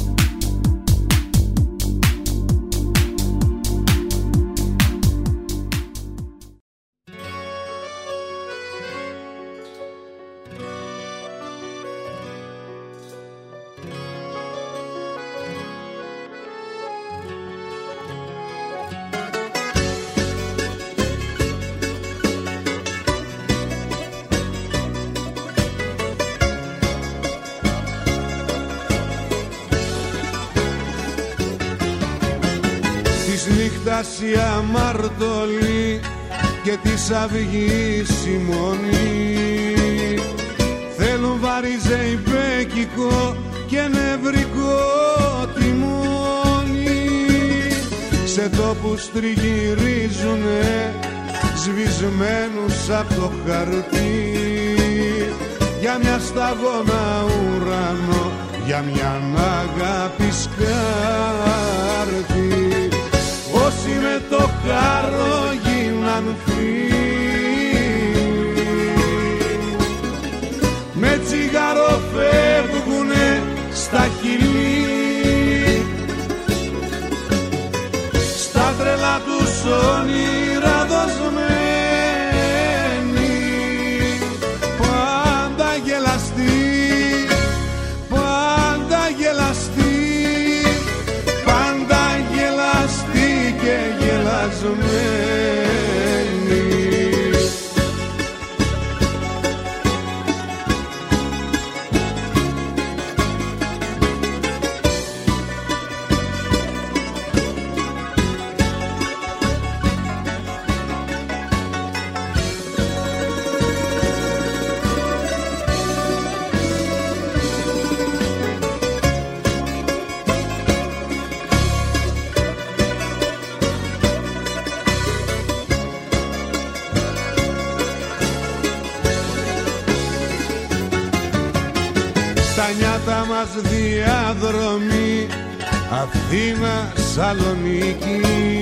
Η αμαρτωλή και της αυγής η μονή θέλουν βαριζεϊπέκικο και νευρικό τιμόνι, σε τόπους τριγυρίζουνε σβησμένους απ' το χαρτί, για μια σταγόνα ουρανό, για μια αγάπη σκάρτη. Όσοι με το χάρο γίναν φίλοι, με τσιγάρο φεύγουνε στα χειλή, στα τρελά τους όνειρα δοσμένοι, πάντα γελαστοί, πάντα γελαστοί, και γελασμένοι. Διαδρομή Αθήνα Σαλονίκη,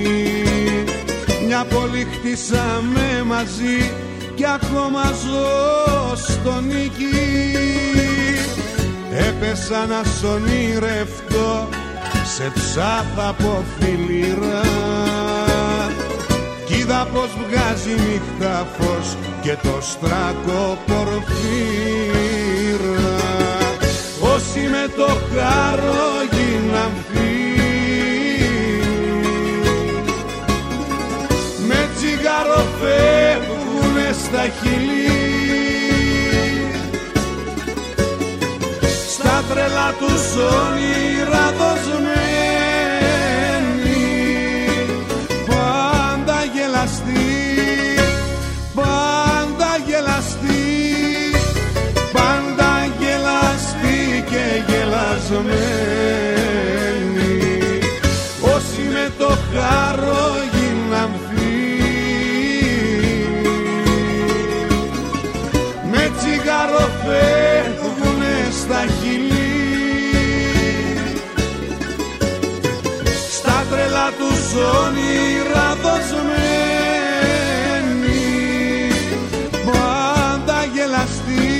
μια πόλη χτίσαμε μαζί κι ακόμα ζω στο νίκη. Έπεσα να σ' ονειρευτώ σε ψάθα από φιλήρα, κι είδα πως βγάζει νύχτα φως και το στράκο πορφύρα. Όσοι με το χάρο γίναν φίλοι, με φεύγουνε στα χειλή, στα τρελά τους όνειρα δοσμένοι, πάντα γελαστοί, πάντα γελαστοί, πάντα γελαστοί και γελασμένοι. Όσοι με το χάρο γίναν φίλοι, με τσιγάρο φεύγουνε στα χειλή, στα τρελά τους όνειρα δοσμένοι, πάντα γελαστοί,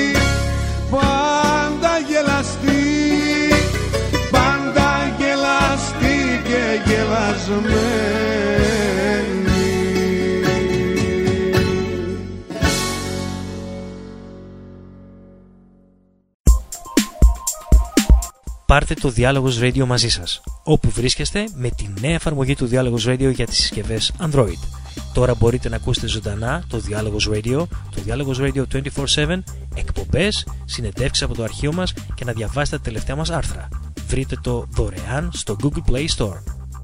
πάντα γελαστοί, πάντα γελαστοί και γελασμένοι. Πάρτε το Διάλογος Radio μαζί σας, όπου βρίσκεστε με τη νέα εφαρμογή του Διάλογος Radio για τις συσκευές Android. Τώρα μπορείτε να ακούσετε ζωντανά το Διάλογος Radio, το Διάλογος Radio 24/7, εκπομπές, συνεντεύξεις από το αρχείο μας και να διαβάσετε τα τελευταία μας άρθρα. Βρείτε το δωρεάν στο Google Play Store.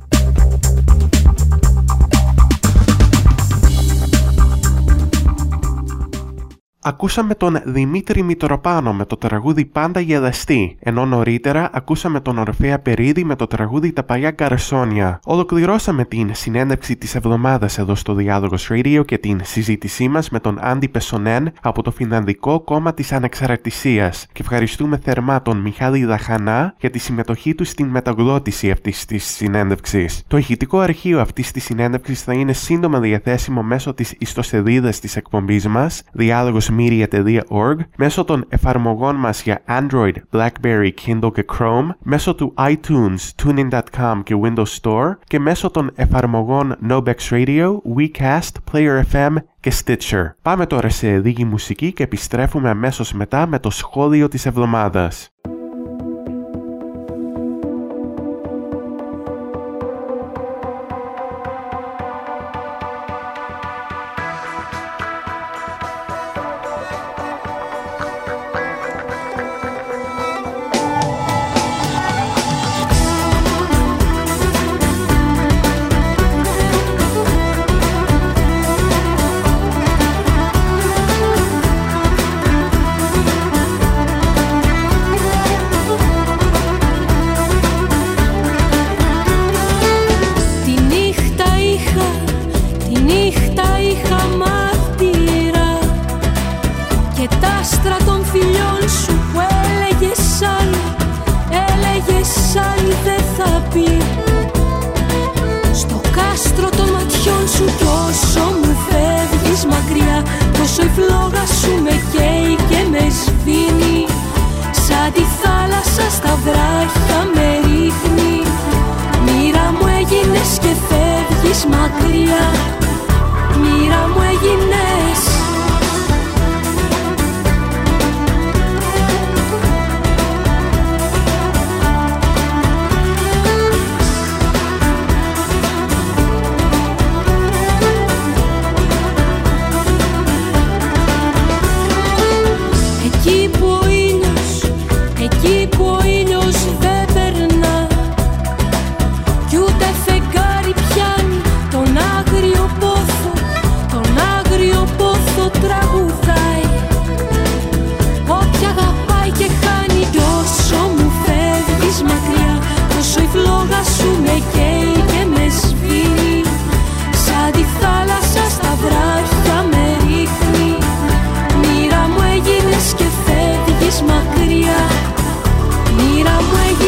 Ακούσαμε τον Δημήτρη Μητροπάνο με το τραγούδι «Πάντα γελαστή», ενώ νωρίτερα ακούσαμε τον Ορφέα Περίδη με το τραγούδι «Τα παλιά γκαρσόνια». Ολοκληρώσαμε την συνέντευξη της εβδομάδας εδώ στο Διάλογος Radio και την συζήτησή μας με τον Άντι Πεσονέν από το Φινλανδικό Κόμμα της Ανεξαρτησίας και ευχαριστούμε θερμά τον Μιχάλη Δαχανά για τη συμμετοχή του στην μεταγλώτηση αυτής της συνέντευξης. Το ηχητικό αρχείο αυτής της συνέντευξης θα είναι σύντομα διαθέσιμο μέσω της ιστοσελίδας της εκπομπής μας, dialogosmedia.org, μέσω των εφαρμογών μας για Android, BlackBerry, Kindle και Chrome, μέσω του iTunes, Tuning.com και Windows Store και μέσω των εφαρμογών Nobex Radio, WeCast, Player FM και Stitcher. Πάμε τώρα σε λίγη μουσική και επιστρέφουμε αμέσως μετά με το σχόλιο της εβδομάδας. Μακριά, μοίρα μου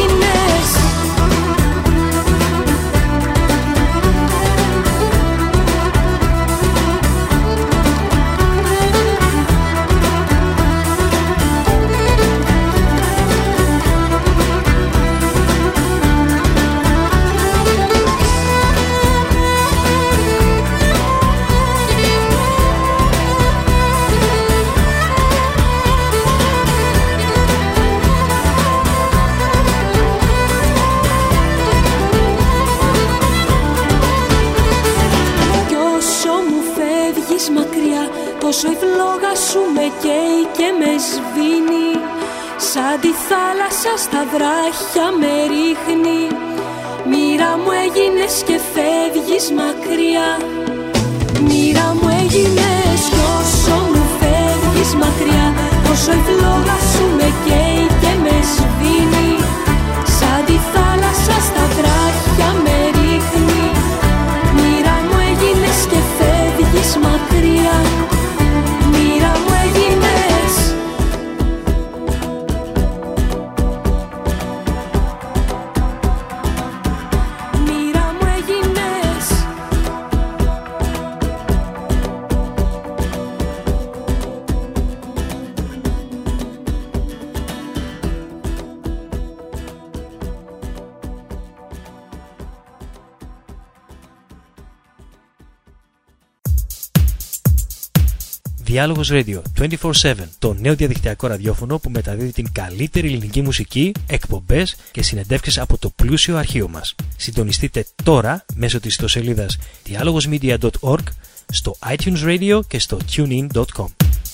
φλόγα σου με καίει και με σβήνει, σαν τη θάλασσα στα βράχια με ρίχνει. Μοίρα μου έγινες και φεύγεις μακριά, μοίρα μου έγινες κι όσο μου φεύγεις μακριά, όσο η φλόγα σου με καίει και με σβήνει, σαν τη θάλασσα στα βράχια με ρίχνει. Μοίρα μου έγινες και φεύγεις μακριά, μοίρα μου έγινες. Μοίρα μου έγινες. Διάλογος Radio 24/7, το νέο διαδικτυακό ραδιόφωνο που μεταδίδει την καλύτερη ελληνική μουσική, εκπομπές και συνεντεύξεις από το πλούσιο αρχείο μας. Συντονιστείτε τώρα μέσω της ιστοσελίδας dialogosmedia.org, στο iTunes Radio και στο tunein.com.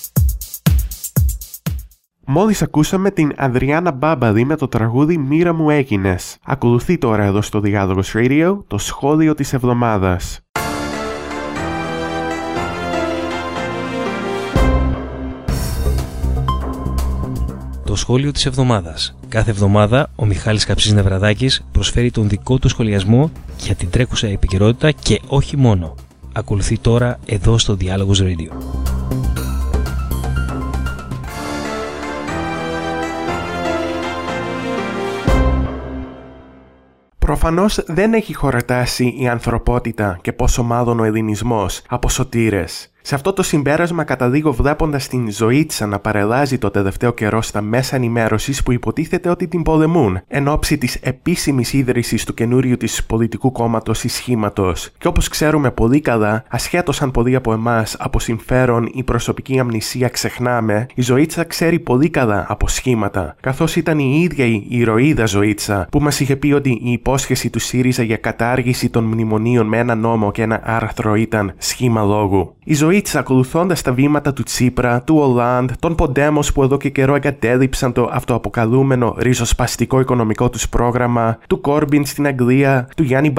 Μόλις ακούσαμε την Ανδριάννα Μπάμπαδη με το τραγούδι «Μοίρα μου έγινες». Ακολουθεί τώρα εδώ στο Διάλογος Radio το σχόλιο της εβδομάδας. Το σχόλιο της εβδομάδας. Κάθε εβδομάδα ο Μιχάλης Χαψής Νευραδάκης προσφέρει τον δικό του σχολιασμό για την τρέχουσα επικαιρότητα και όχι μόνο. Ακολουθεί τώρα εδώ στο Διάλογος Radio. Προφανώς δεν έχει χωρατάσει η ανθρωπότητα και πόσο μάλλον ο ελληνισμός από σωτήρες. Σε αυτό το συμπέρασμα καταδείγω βλέποντας την Ζωήτσα να παρελάζει το τελευταίο καιρό στα μέσα ενημέρωσης που υποτίθεται ότι την πολεμούν εν ώψη της επίσημης ίδρυσης του καινούριου της πολιτικού κόμματος ή σχήματος. Και όπως ξέρουμε πολύ καλά, ασχέτως αν πολλοί από εμάς από συμφέρον ή προσωπική αμνησία ξεχνάμε, η Ζωήτσα ξέρει πολύ καλά από σχήματα. Καθώς ήταν η ίδια η ηρωίδα Ζωήτσα που μας είχε πει ότι η υπόσχεση του ΣΥΡΙΖΑ για κατάργηση των μνημονίων με ένα νόμο και ένα άρθρο ήταν σχήμα λόγου. Η Ζωήτσα, ακολουθώντας τα βήματα του Τσίπρα, του Ολάντ, των Ποντέμος που εδώ και καιρό εγκατέλειψαν το αυτοαποκαλούμενο ριζοσπαστικό οικονομικό τους πρόγραμμα, του Κόρμπιν στην Αγγλία, του Γιάννη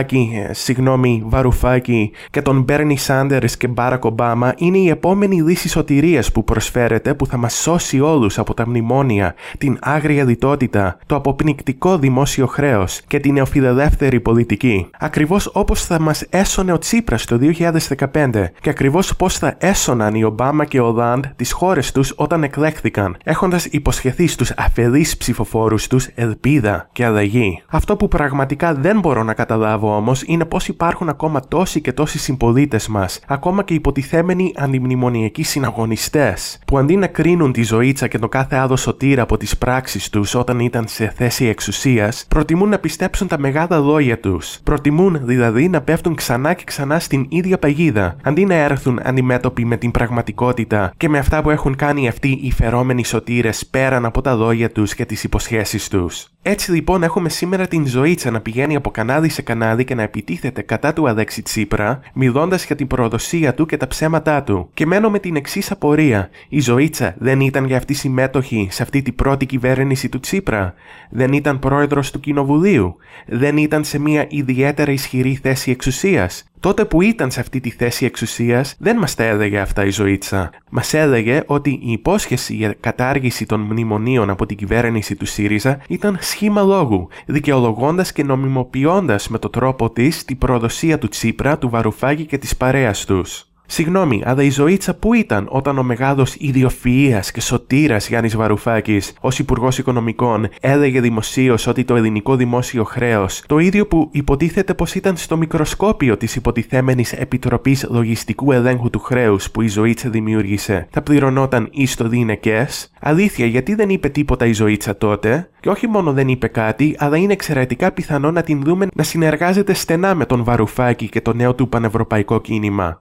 Βαρουφάκη και των Μπέρνι Σάντερς και Μπάρακ Ομπάμα, είναι η επόμενη λύση σωτηρίας που προσφέρεται, που θα μας σώσει όλους από τα μνημόνια, την άγρια λιτότητα, το αποπνικτικό δημόσιο χρέος και την νεοφιλελεύθερη πολιτική. Ακριβώς όπως θα μας έσωνε ο Τσίπρας το 2015 και ακριβώς πώς θα έσωναν οι Ομπάμα και Ολάντ τις χώρες τους όταν εκλέχθηκαν, έχοντας υποσχεθεί στους αφελείς ψηφοφόρους τους ελπίδα και αλλαγή. Αυτό που πραγματικά δεν μπορώ να καταλάβω όμως είναι πώς υπάρχουν ακόμα τόσοι και τόσοι συμπολίτες μας, ακόμα και υποτιθέμενοι αντιμνημονιακοί συναγωνιστές, που αντί να κρίνουν τη Ζωήτσα και το κάθε άλλο σωτήρα από τις πράξεις τους όταν ήταν σε θέση εξουσίας, προτιμούν να πιστέψουν τα μεγάλα λόγια τους. Προτιμούν δηλαδή να πέφτουν ξανά και ξανά στην ίδια παγίδα, αντί να έρθουν αντιμέτωποι με την πραγματικότητα και με αυτά που έχουν κάνει αυτοί οι φερόμενοι σωτήρες πέραν από τα λόγια τους και τις υποσχέσεις τους. Έτσι λοιπόν έχουμε σήμερα την Ζωήτσα να πηγαίνει από κανάλι σε κανάλι και να επιτίθεται κατά του Αλέξη Τσίπρα, μιλώντας για την προδοσία του και τα ψέματά του. Και μένω με την εξής απορία: η Ζωήτσα δεν ήταν για αυτή συμμέτοχη σε αυτή την πρώτη κυβέρνηση του Τσίπρα? Δεν ήταν πρόεδρος του Κοινοβουλίου? Δεν ήταν σε μια ιδιαίτερα ισχυρή θέση εξουσίας? Τότε που ήταν σε αυτή τη θέση εξουσίας, δεν μας τα έλεγε αυτά η Ζωήτσα. Μας έλεγε ότι η υπόσχεση για κατάργηση των μνημονίων από την κυβέρνηση του ΣΥΡΙΖΑ ήταν σχήμα λόγου, δικαιολογώντας και νομιμοποιώντας με τον τρόπο της την προδοσία του Τσίπρα, του Βαρουφάκη και της παρέας τους. Συγγνώμη, αλλά η Ζωήτσα πού ήταν όταν ο μεγάλος ιδιοφυΐας και σωτήρας Γιάννης Βαρουφάκης, ως Υπουργός Οικονομικών, έλεγε δημοσίως ότι το ελληνικό δημόσιο χρέος, το ίδιο που υποτίθεται πως ήταν στο μικροσκόπιο της υποτιθέμενης Επιτροπής Λογιστικού Ελέγχου του Χρέους που η Ζωήτσα δημιούργησε, θα πληρωνόταν ιστοδυναικές? Αλήθεια, γιατί δεν είπε τίποτα η Ζωήτσα τότε? Και όχι μόνο δεν είπε κάτι, αλλά είναι εξαιρετικά πιθανό να την δούμε να συνεργάζεται στενά με τον Βαρουφάκη και το νέο του πανευρωπαϊκό κίνημα.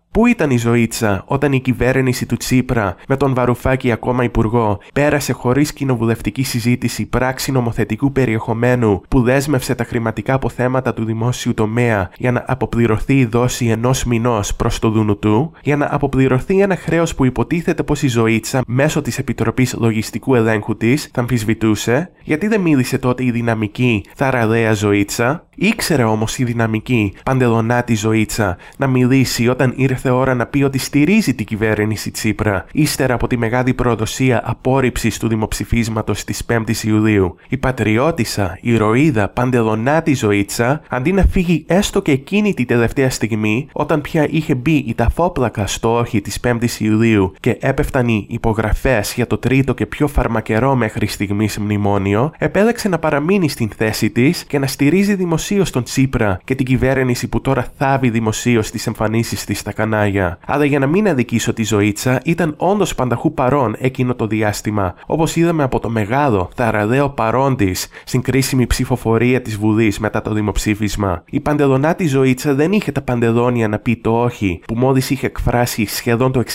Πού ήταν η Ζωήτσα όταν η κυβέρνηση του Τσίπρα, με τον Βαρουφάκη ακόμα υπουργό, πέρασε χωρίς κοινοβουλευτική συζήτηση πράξη νομοθετικού περιεχομένου που δέσμευσε τα χρηματικά αποθέματα του δημόσιου τομέα για να αποπληρωθεί η δόση 1 μηνός προς το Δουνουτού, για να αποπληρωθεί ένα χρέος που υποτίθεται πως η Ζωήτσα μέσω της Επιτροπής Λογιστικού Ελέγχου της θα αμφισβητούσε? Γιατί δεν μίλησε τότε η δυναμική θαραλέα Ζωήτσα? Ήξερε όμως η δυναμική Παντελονάτη Ζωήτσα να μιλήσει όταν ήρθε ώρα να πει ότι στηρίζει την κυβέρνηση Τσίπρα, ύστερα από τη μεγάλη προδοσία απόρριψης του δημοψηφίσματος της 5ης Ιουλίου. Η πατριώτισσα, η ηρωίδα Παντελονάτη Ζωήτσα, αντί να φύγει έστω και εκείνη τη τελευταία στιγμή, όταν πια είχε μπει η ταφόπλακα στο όχι της 5ης Ιουλίου και έπεφταν οι υπογραφές για το τρίτο και πιο φαρμακερό μέχρι στιγμής μνημόνιο, επέλεξε να παραμείνει στην θέση της και να στηρίζει δημοσίως τον Τσίπρα και την κυβέρνηση που τώρα θάβει δημοσίως τις εμφανίσεις της στα κανάλια. Αλλά για να μην αδικήσω τη Ζωήτσα, ήταν όντως πανταχού παρόν εκείνο το διάστημα, όπως είδαμε από το μεγάλο, θαραλέο παρόν της στην κρίσιμη ψηφοφορία της Βουλής μετά το δημοψήφισμα. Η Παντελονάτη Ζωήτσα δεν είχε τα παντελόνια να πει το όχι που μόλις είχε εκφράσει σχεδόν το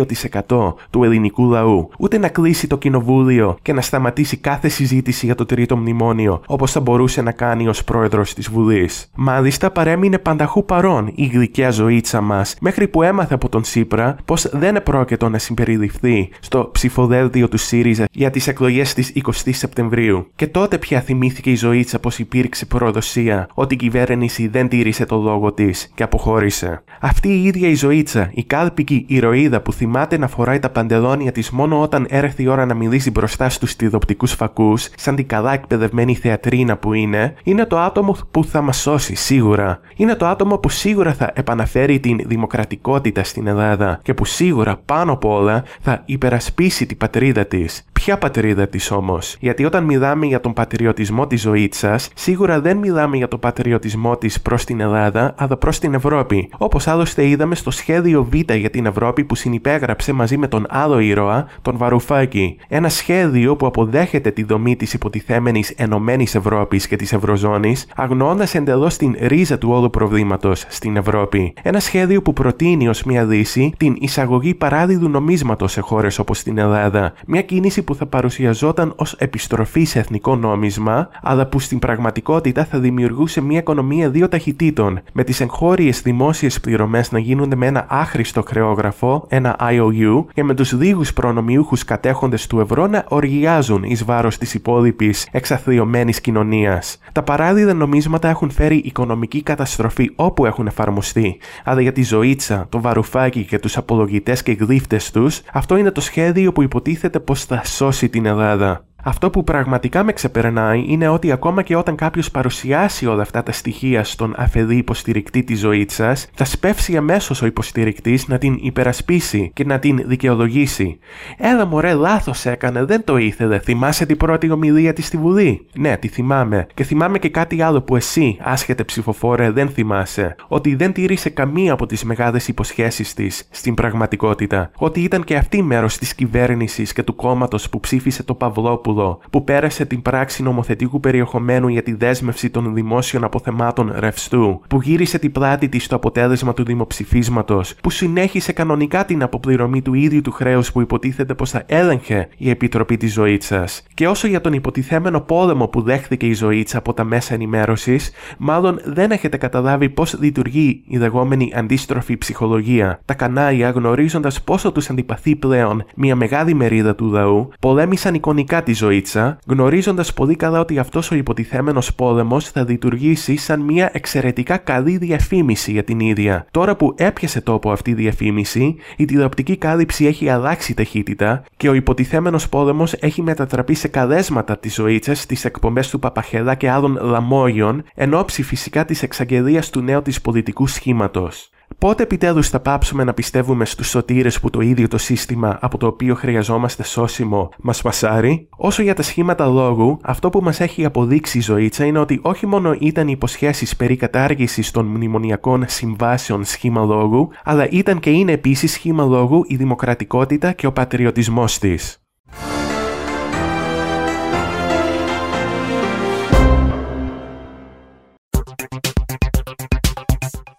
62% του ελληνικού λαού, ούτε να κλείσει το κοινοβούλιο και να σταματήσει κάθε συζήτηση για το τρίτο μνημόνιο, όπως θα μπορούσε να κάνει ως πρόεδρος της Βουλής. Μάλιστα, παρέμεινε πανταχού παρόν η γλυκιά Ζωήτσα μας, μέχρι που έμαθε από τον Τσίπρα πως δεν επρόκειτο να συμπεριληφθεί στο ψηφοδέλτιο του ΣΥΡΙΖΑ για τις εκλογές της 20 Σεπτεμβρίου. Και τότε πια θυμήθηκε η Ζωήτσα πως υπήρξε προδοσία, ότι η κυβέρνηση δεν τήρησε το λόγο της και αποχώρησε. Αυτή η ίδια η Ζωήτσα, η κάλπικη ηρωίδα που θυμάται να φοράει τα παντελόνια της μόνο όταν έρθει η ώρα να μιλήσει μπροστά στους τηλεοπτικούς φακούς, σαν την καλά εκπαιδευμένη θεατρίνα που είναι το άτομο που θα μας σώσει σίγουρα. Είναι το άτομο που σίγουρα θα επαναφέρει την δημοκρατικότητα στην Ελλάδα και που σίγουρα πάνω απ' όλα θα υπερασπίσει την πατρίδα της. Ποια πατρίδα της όμως? Γιατί όταν μιλάμε για τον πατριωτισμό της Ζωήτσας, σίγουρα δεν μιλάμε για τον πατριωτισμό της προς την Ελλάδα, αλλά προς την Ευρώπη. Όπως άλλωστε είδαμε στο σχέδιο Β για την Ευρώπη που συνυπέγραψε μαζί με τον άλλο ήρωα, τον Βαρουφάκη. Ένα σχέδιο που αποδέχεται τη δομή της υποτιθέμενης Ενωμένης Ευρώπης και της Ευρωζώνης, αγνοώντας εντελώς την ρίζα του όλου προβλήματος στην Ευρώπη. Ένα σχέδιο που προτείνει ως μια λύση την εισαγωγή παράλληλου νομίσματος σε χώρες όπως την Ελλάδα. Μια κίνηση που θα παρουσιαζόταν ως επιστροφή σε εθνικό νόμισμα, αλλά που στην πραγματικότητα θα δημιουργούσε μια οικονομία δύο ταχυτήτων, με τις εγχώριες δημόσιες πληρωμές να γίνονται με ένα άχρηστο χρεόγραφο, ένα IOU, και με τους λίγους προνομιούχους κατέχοντες του ευρώ να οργιάζουν εις βάρος της υπόλοιπης εξαθλιωμένης κοινωνίας. Τα παράλληλα νομίσματα έχουν φέρει οικονομική καταστροφή όπου έχουν εφαρμοστεί, αλλά για τη Ζωήτσα, τον Βαρουφάκη και τους απολογητές και γλύφτες τους, αυτό είναι το σχέδιο που υποτίθεται πως θα σώσει την Ελλάδα. Αυτό που πραγματικά με ξεπερνάει είναι ότι ακόμα και όταν κάποιος παρουσιάσει όλα αυτά τα στοιχεία στον αφελή υποστηρικτή της Ζωήτσας, θα σπεύσει αμέσως ο υποστηρικτής να την υπερασπίσει και να την δικαιολογήσει. «Έλα μωρέ, λάθος έκανε, δεν το ήθελε. Θυμάσαι την πρώτη ομιλία της στη Βουλή?» «Ναι, τη θυμάμαι. Και θυμάμαι και κάτι άλλο που εσύ, άσχετε ψηφοφόρε, δεν θυμάσαι. Ότι δεν τήρησε καμία από τις μεγάλες υποσχέσεις της στην πραγματικότητα. Ότι ήταν και αυτή μέρος της κυβέρνησης και του κόμματος που ψήφισε το Παυλόπουλο, που πέρασε την πράξη νομοθετικού περιεχομένου για τη δέσμευση των δημόσιων αποθεμάτων ρευστού, που γύρισε την πλάτη της στο αποτέλεσμα του δημοψηφίσματος, που συνέχισε κανονικά την αποπληρωμή του ίδιου του χρέους που υποτίθεται πως θα έλεγχε η Επιτροπή της Ζωήτσας. Και όσο για τον υποτιθέμενο πόλεμο που δέχθηκε η Ζωήτσα από τα μέσα ενημέρωσης, μάλλον δεν έχετε καταλάβει πώς λειτουργεί η λεγόμενη αντίστροφη ψυχολογία. Τα κανάλια, γνωρίζοντας πόσο τους αντιπαθεί πλέον μια μεγάλη μερίδα του λαού, πολέμησαν εικονικά τη Ζωήτσα, γνωρίζοντας πολύ καλά ότι αυτός ο υποτιθέμενος πόλεμος θα λειτουργήσει σαν μια εξαιρετικά καλή διαφήμιση για την ίδια. Τώρα που έπιασε τόπο αυτή η διαφήμιση, η τηλεοπτική κάλυψη έχει αλλάξει ταχύτητα και ο υποτιθέμενος πόλεμος έχει μετατραπεί σε καλέσματα της Ζωήτσας στις εκπομπές του Παπαχέδα και άλλων λαμόγιων, εν ώψη φυσικά της εξαγγελίας του νέου της πολιτικού σχήματος. Πότε επιτέλους θα πάψουμε να πιστεύουμε στους σωτήρες που το ίδιο το σύστημα από το οποίο χρειαζόμαστε σώσιμο μας πασάρει? Όσο για τα σχήματα λόγου, αυτό που μας έχει αποδείξει η Ζωήτσα είναι ότι όχι μόνο ήταν οι υποσχέσεις περί κατάργησης των μνημονιακών συμβάσεων σχήμα λόγου, αλλά ήταν και είναι επίσης σχήμα λόγου η δημοκρατικότητα και ο πατριωτισμός της.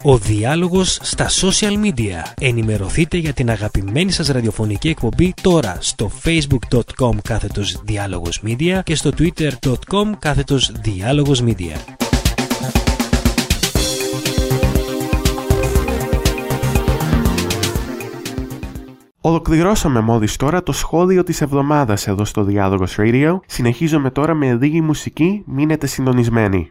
Ο διάλογος στα social media. Ενημερωθείτε για την αγαπημένη σας ραδιοφωνική εκπομπή τώρα στο facebook.com/διάλογος media και στο twitter.com/διάλογος media. Ολοκληρώσαμε μόλις τώρα το σχόλιο της εβδομάδας εδώ στο Διάλογος Radio. Συνεχίζουμε τώρα με λίγη μουσική, μείνετε συντονισμένοι.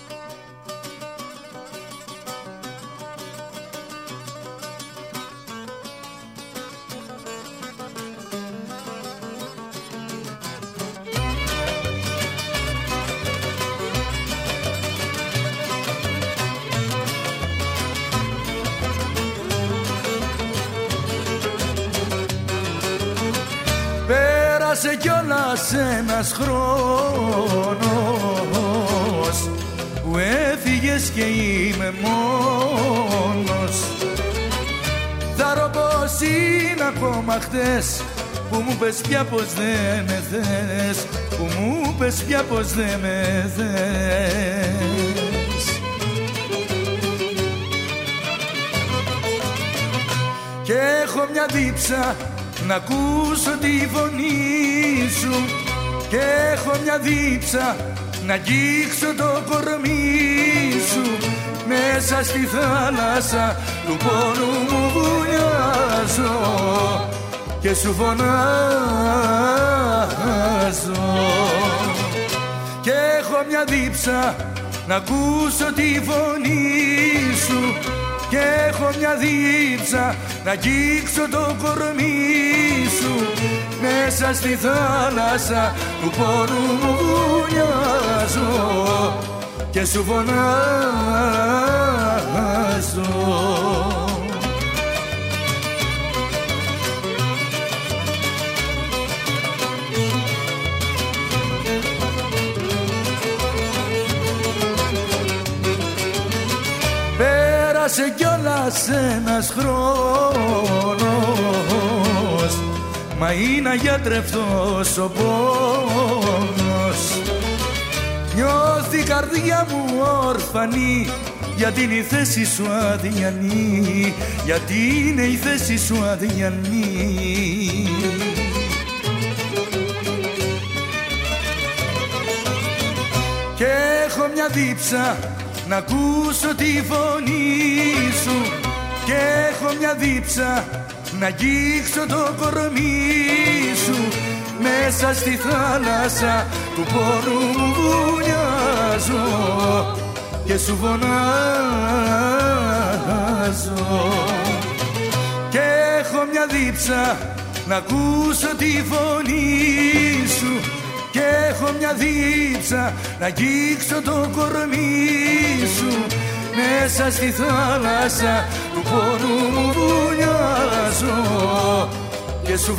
Πέρασε κιόλας ένας χρόνος που έφυγες και είμαι μόνος. Θα ρω πως είναι ακόμα χτες που μου πες πια πως δεν με θες, που μου πες πια πως δεν με θες. Και έχω μια δίψα να ακούσω τη φωνή σου, και έχω μια δίψα να αγγίξω το κορμί σου. Μέσα στη θάλασσα του πόνου μου βουλιάζω και σου φωνάζω. Και έχω μια δίψα να ακούσω τη φωνή σου, και έχω μια δίψα να αγγίξω το κορμί σου. Μέσα στη θάλασσα του πόνου μου βουλιάζω και σου φωνάζω. Πέρασε κιόλας ένας χρόνος, μα είναι αγιατρευτός ο πόνος. Νιώθει η καρδιά μου όρφανη, γιατί είναι η θέση σου αδιανή, γιατί είναι η θέση σου αδιανή. Και έχω μια δίψα να ακούσω τη φωνή σου, και έχω μια δίψα να αγγίξω το κορμί σου. Μέσα στη θάλασσα του πόνου μου βουλιάζω και σου φωνάζω. Και έχω μια δίψα να ακούσω τη φωνή σου, και έχω μια δίψα να αγγίξω το κορμί σου. Μέσα στη θάλασσα του πόνου μου βουλιάζω και σου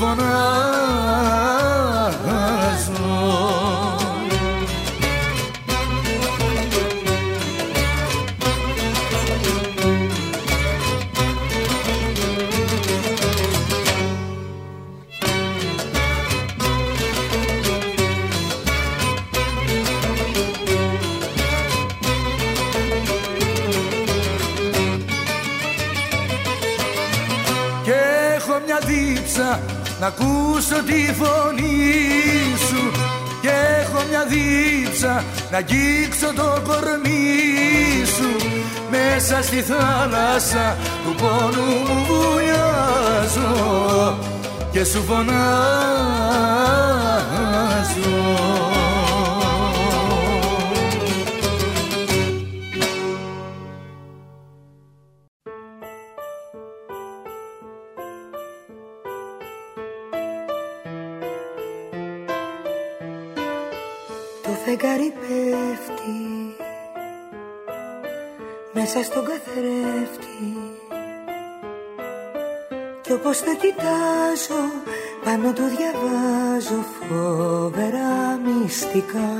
φωνάζω. Να ακούσω τη φωνή σου, και έχω μια δίψα να αγγίξω το κορμί σου. Μέσα στη θάλασσα του πόνου μου βουλιάζω και σου φωνάζω. Το φεγγάρι πέφτει μέσα στον καθρέφτη, κι όπως το κοιτάζω πάνω του διαβάζω φοβερά μυστικά.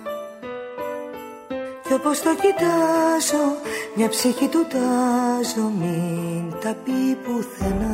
Κι όπως το κοιτάζω μια ψυχή του τάζω, μην τα πει πουθενά.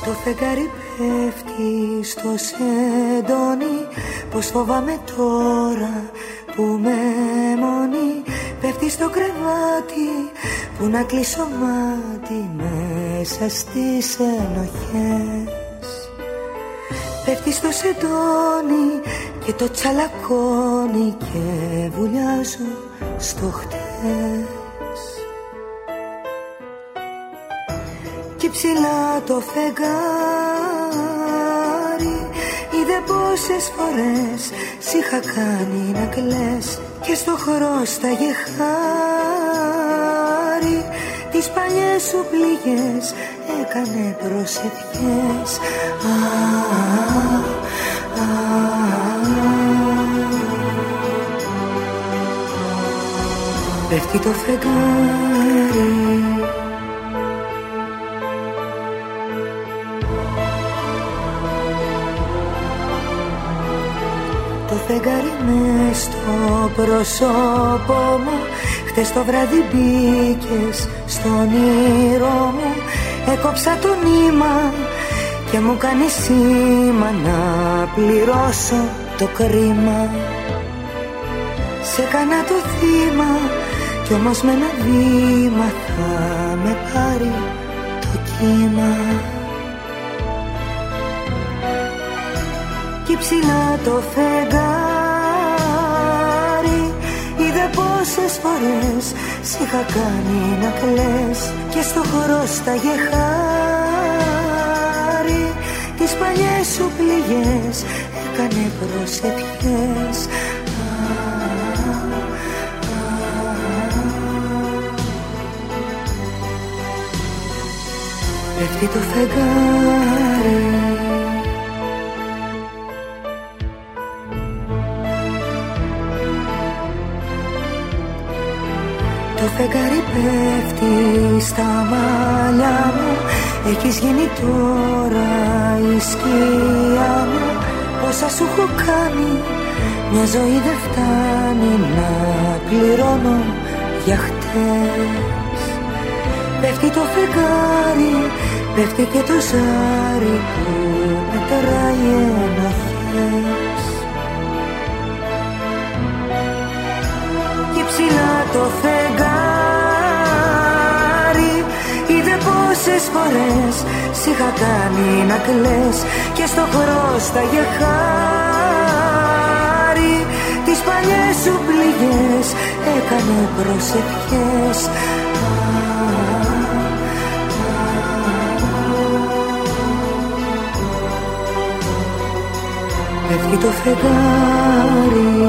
Το φεγγάρι πέφτει στο σεντόνι, πως φοβάμαι τώρα που με μόνη. Πέφτει στο κρεβάτι που να κλείσω μάτι μέσα στις ενοχές. Πέφτει στο σεντόνι και το τσαλακώνει και βουλιάζω στο χτες. Κι ψηλά το φεγγάρι είδε πόσες φορές σ' είχα κάνει να κλαις και στο χρώσταγε χάρη. Τις παλιές σου πληγές έκανε προσευχές. Πέφτει το φεγγάρι, το φεγγάρι μες στο πρόσωπό μου. Χτες το βράδυ μπήκες στον όνειρό μου. Έκοψα το νήμα και μου κάνει σήμα να πληρώσω το κρίμα. Σε κάνα το θύμα κι όμως με ένα βήμα θα με πάρει το κύμα. Κι ψηλά το φεγγάρι είδε πόσες φορές σ' είχα κάνει να κλαις και στο χρώσταγε χάρη. Τις παλιές σου πληγές έκανε προσευχές. Πέφτει το φεγγάρι, το φεγγάρι πέφτει στα μαλλιά μου. Έχεις γίνει τώρα η σκιά μου. Όσα σου έχω κάνει μια ζωή δεν φτάνει να πληρώνω για χτες. Πέφτει το φεγγάρι, πέφτει και το ζάρι που μετράει ενοχές. Και ψηλά το φεγγάρι είδε πόσες φορές σ' είχα κάνει να κλαις και στο χρώσταγε χάρη. Τις παλιές σου πληγές έκανε προσευχές. Πέφτει το φεγγάρι,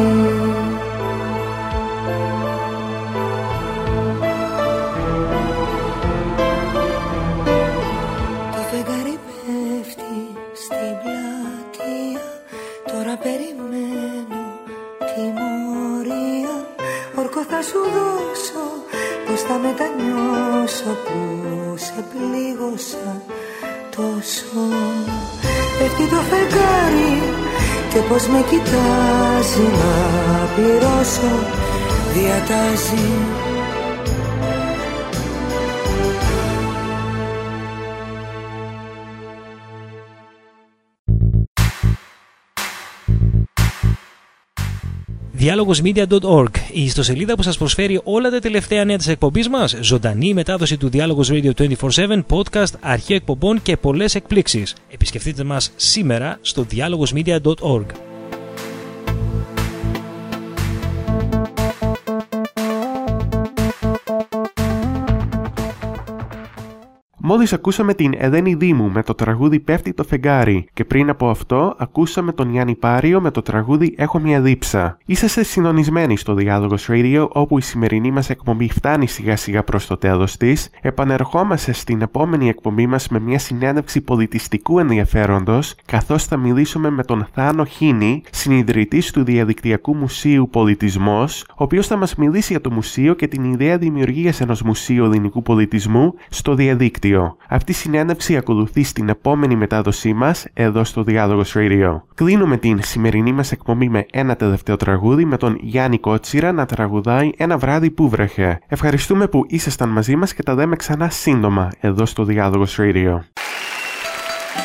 το φεγγάρι πέφτει στην πλατεία. Τώρα περιμένω τιμωρία. Όρκο θα σου δώσω, πως θα μετανιώσω που σε πλήγωσα τόσο. Πέφτει το φεγγάρι και πως με κοιτάζει να πληρώσω διατάζει. Dialogosmedia.org, η ιστοσελίδα που σας προσφέρει όλα τα τελευταία νέα της εκπομπής μας, ζωντανή μετάδοση του Dialogos Radio 24/7, podcast, αρχεία εκπομπών και πολλές εκπλήξεις. Επισκεφτείτε μας σήμερα στο dialogosmedia.org. Μόλις ακούσαμε την Ελένη Δήμου με το τραγούδι «Πέφτει το φεγγάρι» και πριν από αυτό ακούσαμε τον Γιάννη Πάριο με το τραγούδι «Έχω μια δίψα». Είσαστε συντονισμένοι στο Dialogos Radio, όπου η σημερινή μας εκπομπή φτάνει σιγά σιγά προς το τέλος της. Επανερχόμαστε στην επόμενη εκπομπή μας με μια συνέντευξη πολιτιστικού ενδιαφέροντος, καθώς θα μιλήσουμε με τον Θάνο Χίνη, συνιδρυτής του Διαδικτυακού Μουσείου Πολιτισμός, ο οποίος θα μας μιλήσει για το μουσείο και την ιδέα δημιουργίας ενός μουσείου ελληνικού πολιτισμού στο διαδίκτυο. Αυτή η συνέντευξη ακολουθεί στην επόμενη μετάδοσή μας εδώ στο Dialogos Radio. Κλείνουμε την σημερινή μας εκπομπή με ένα τελευταίο τραγούδι με τον Γιάννη Κότσιρα να τραγουδάει «Ένα βράδυ που βρέχε». Ευχαριστούμε που ήσασταν μαζί μας και τα λέμε ξανά σύντομα εδώ στο Dialogos Radio.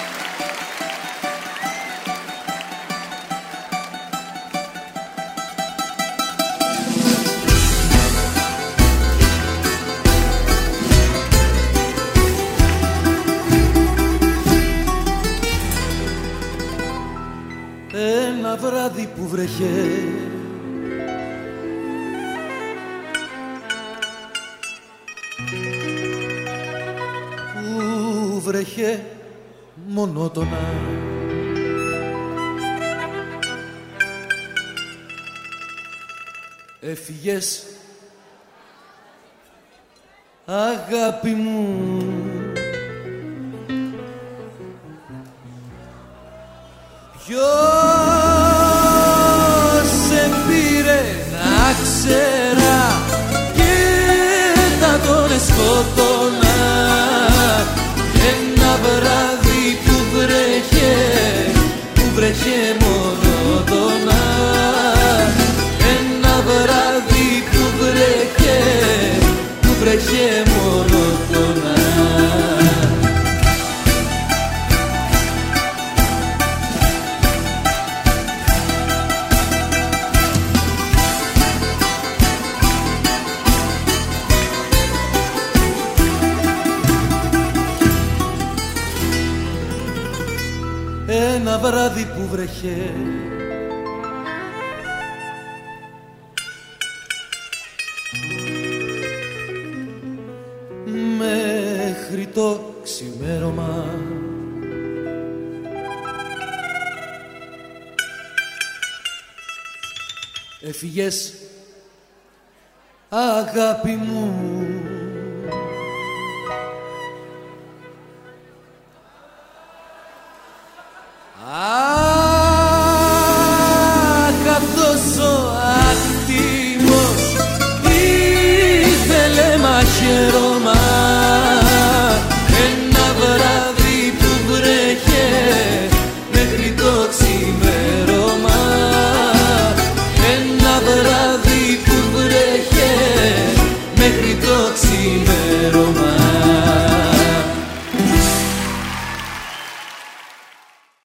βράδυ που βρέχε, που βρέχε μονότονα, έφυγες αγάπη μου, ποιος σε πήρε να ξέρα και θα τον σκότωνα, ένα βράδυ που βρέχε μονότονα, ένα βράδυ που βρέχε μονότονα. Ένα βράδυ που βρέχε, μέχρι το ξημέρωμα, έφυγες αγάπη μου,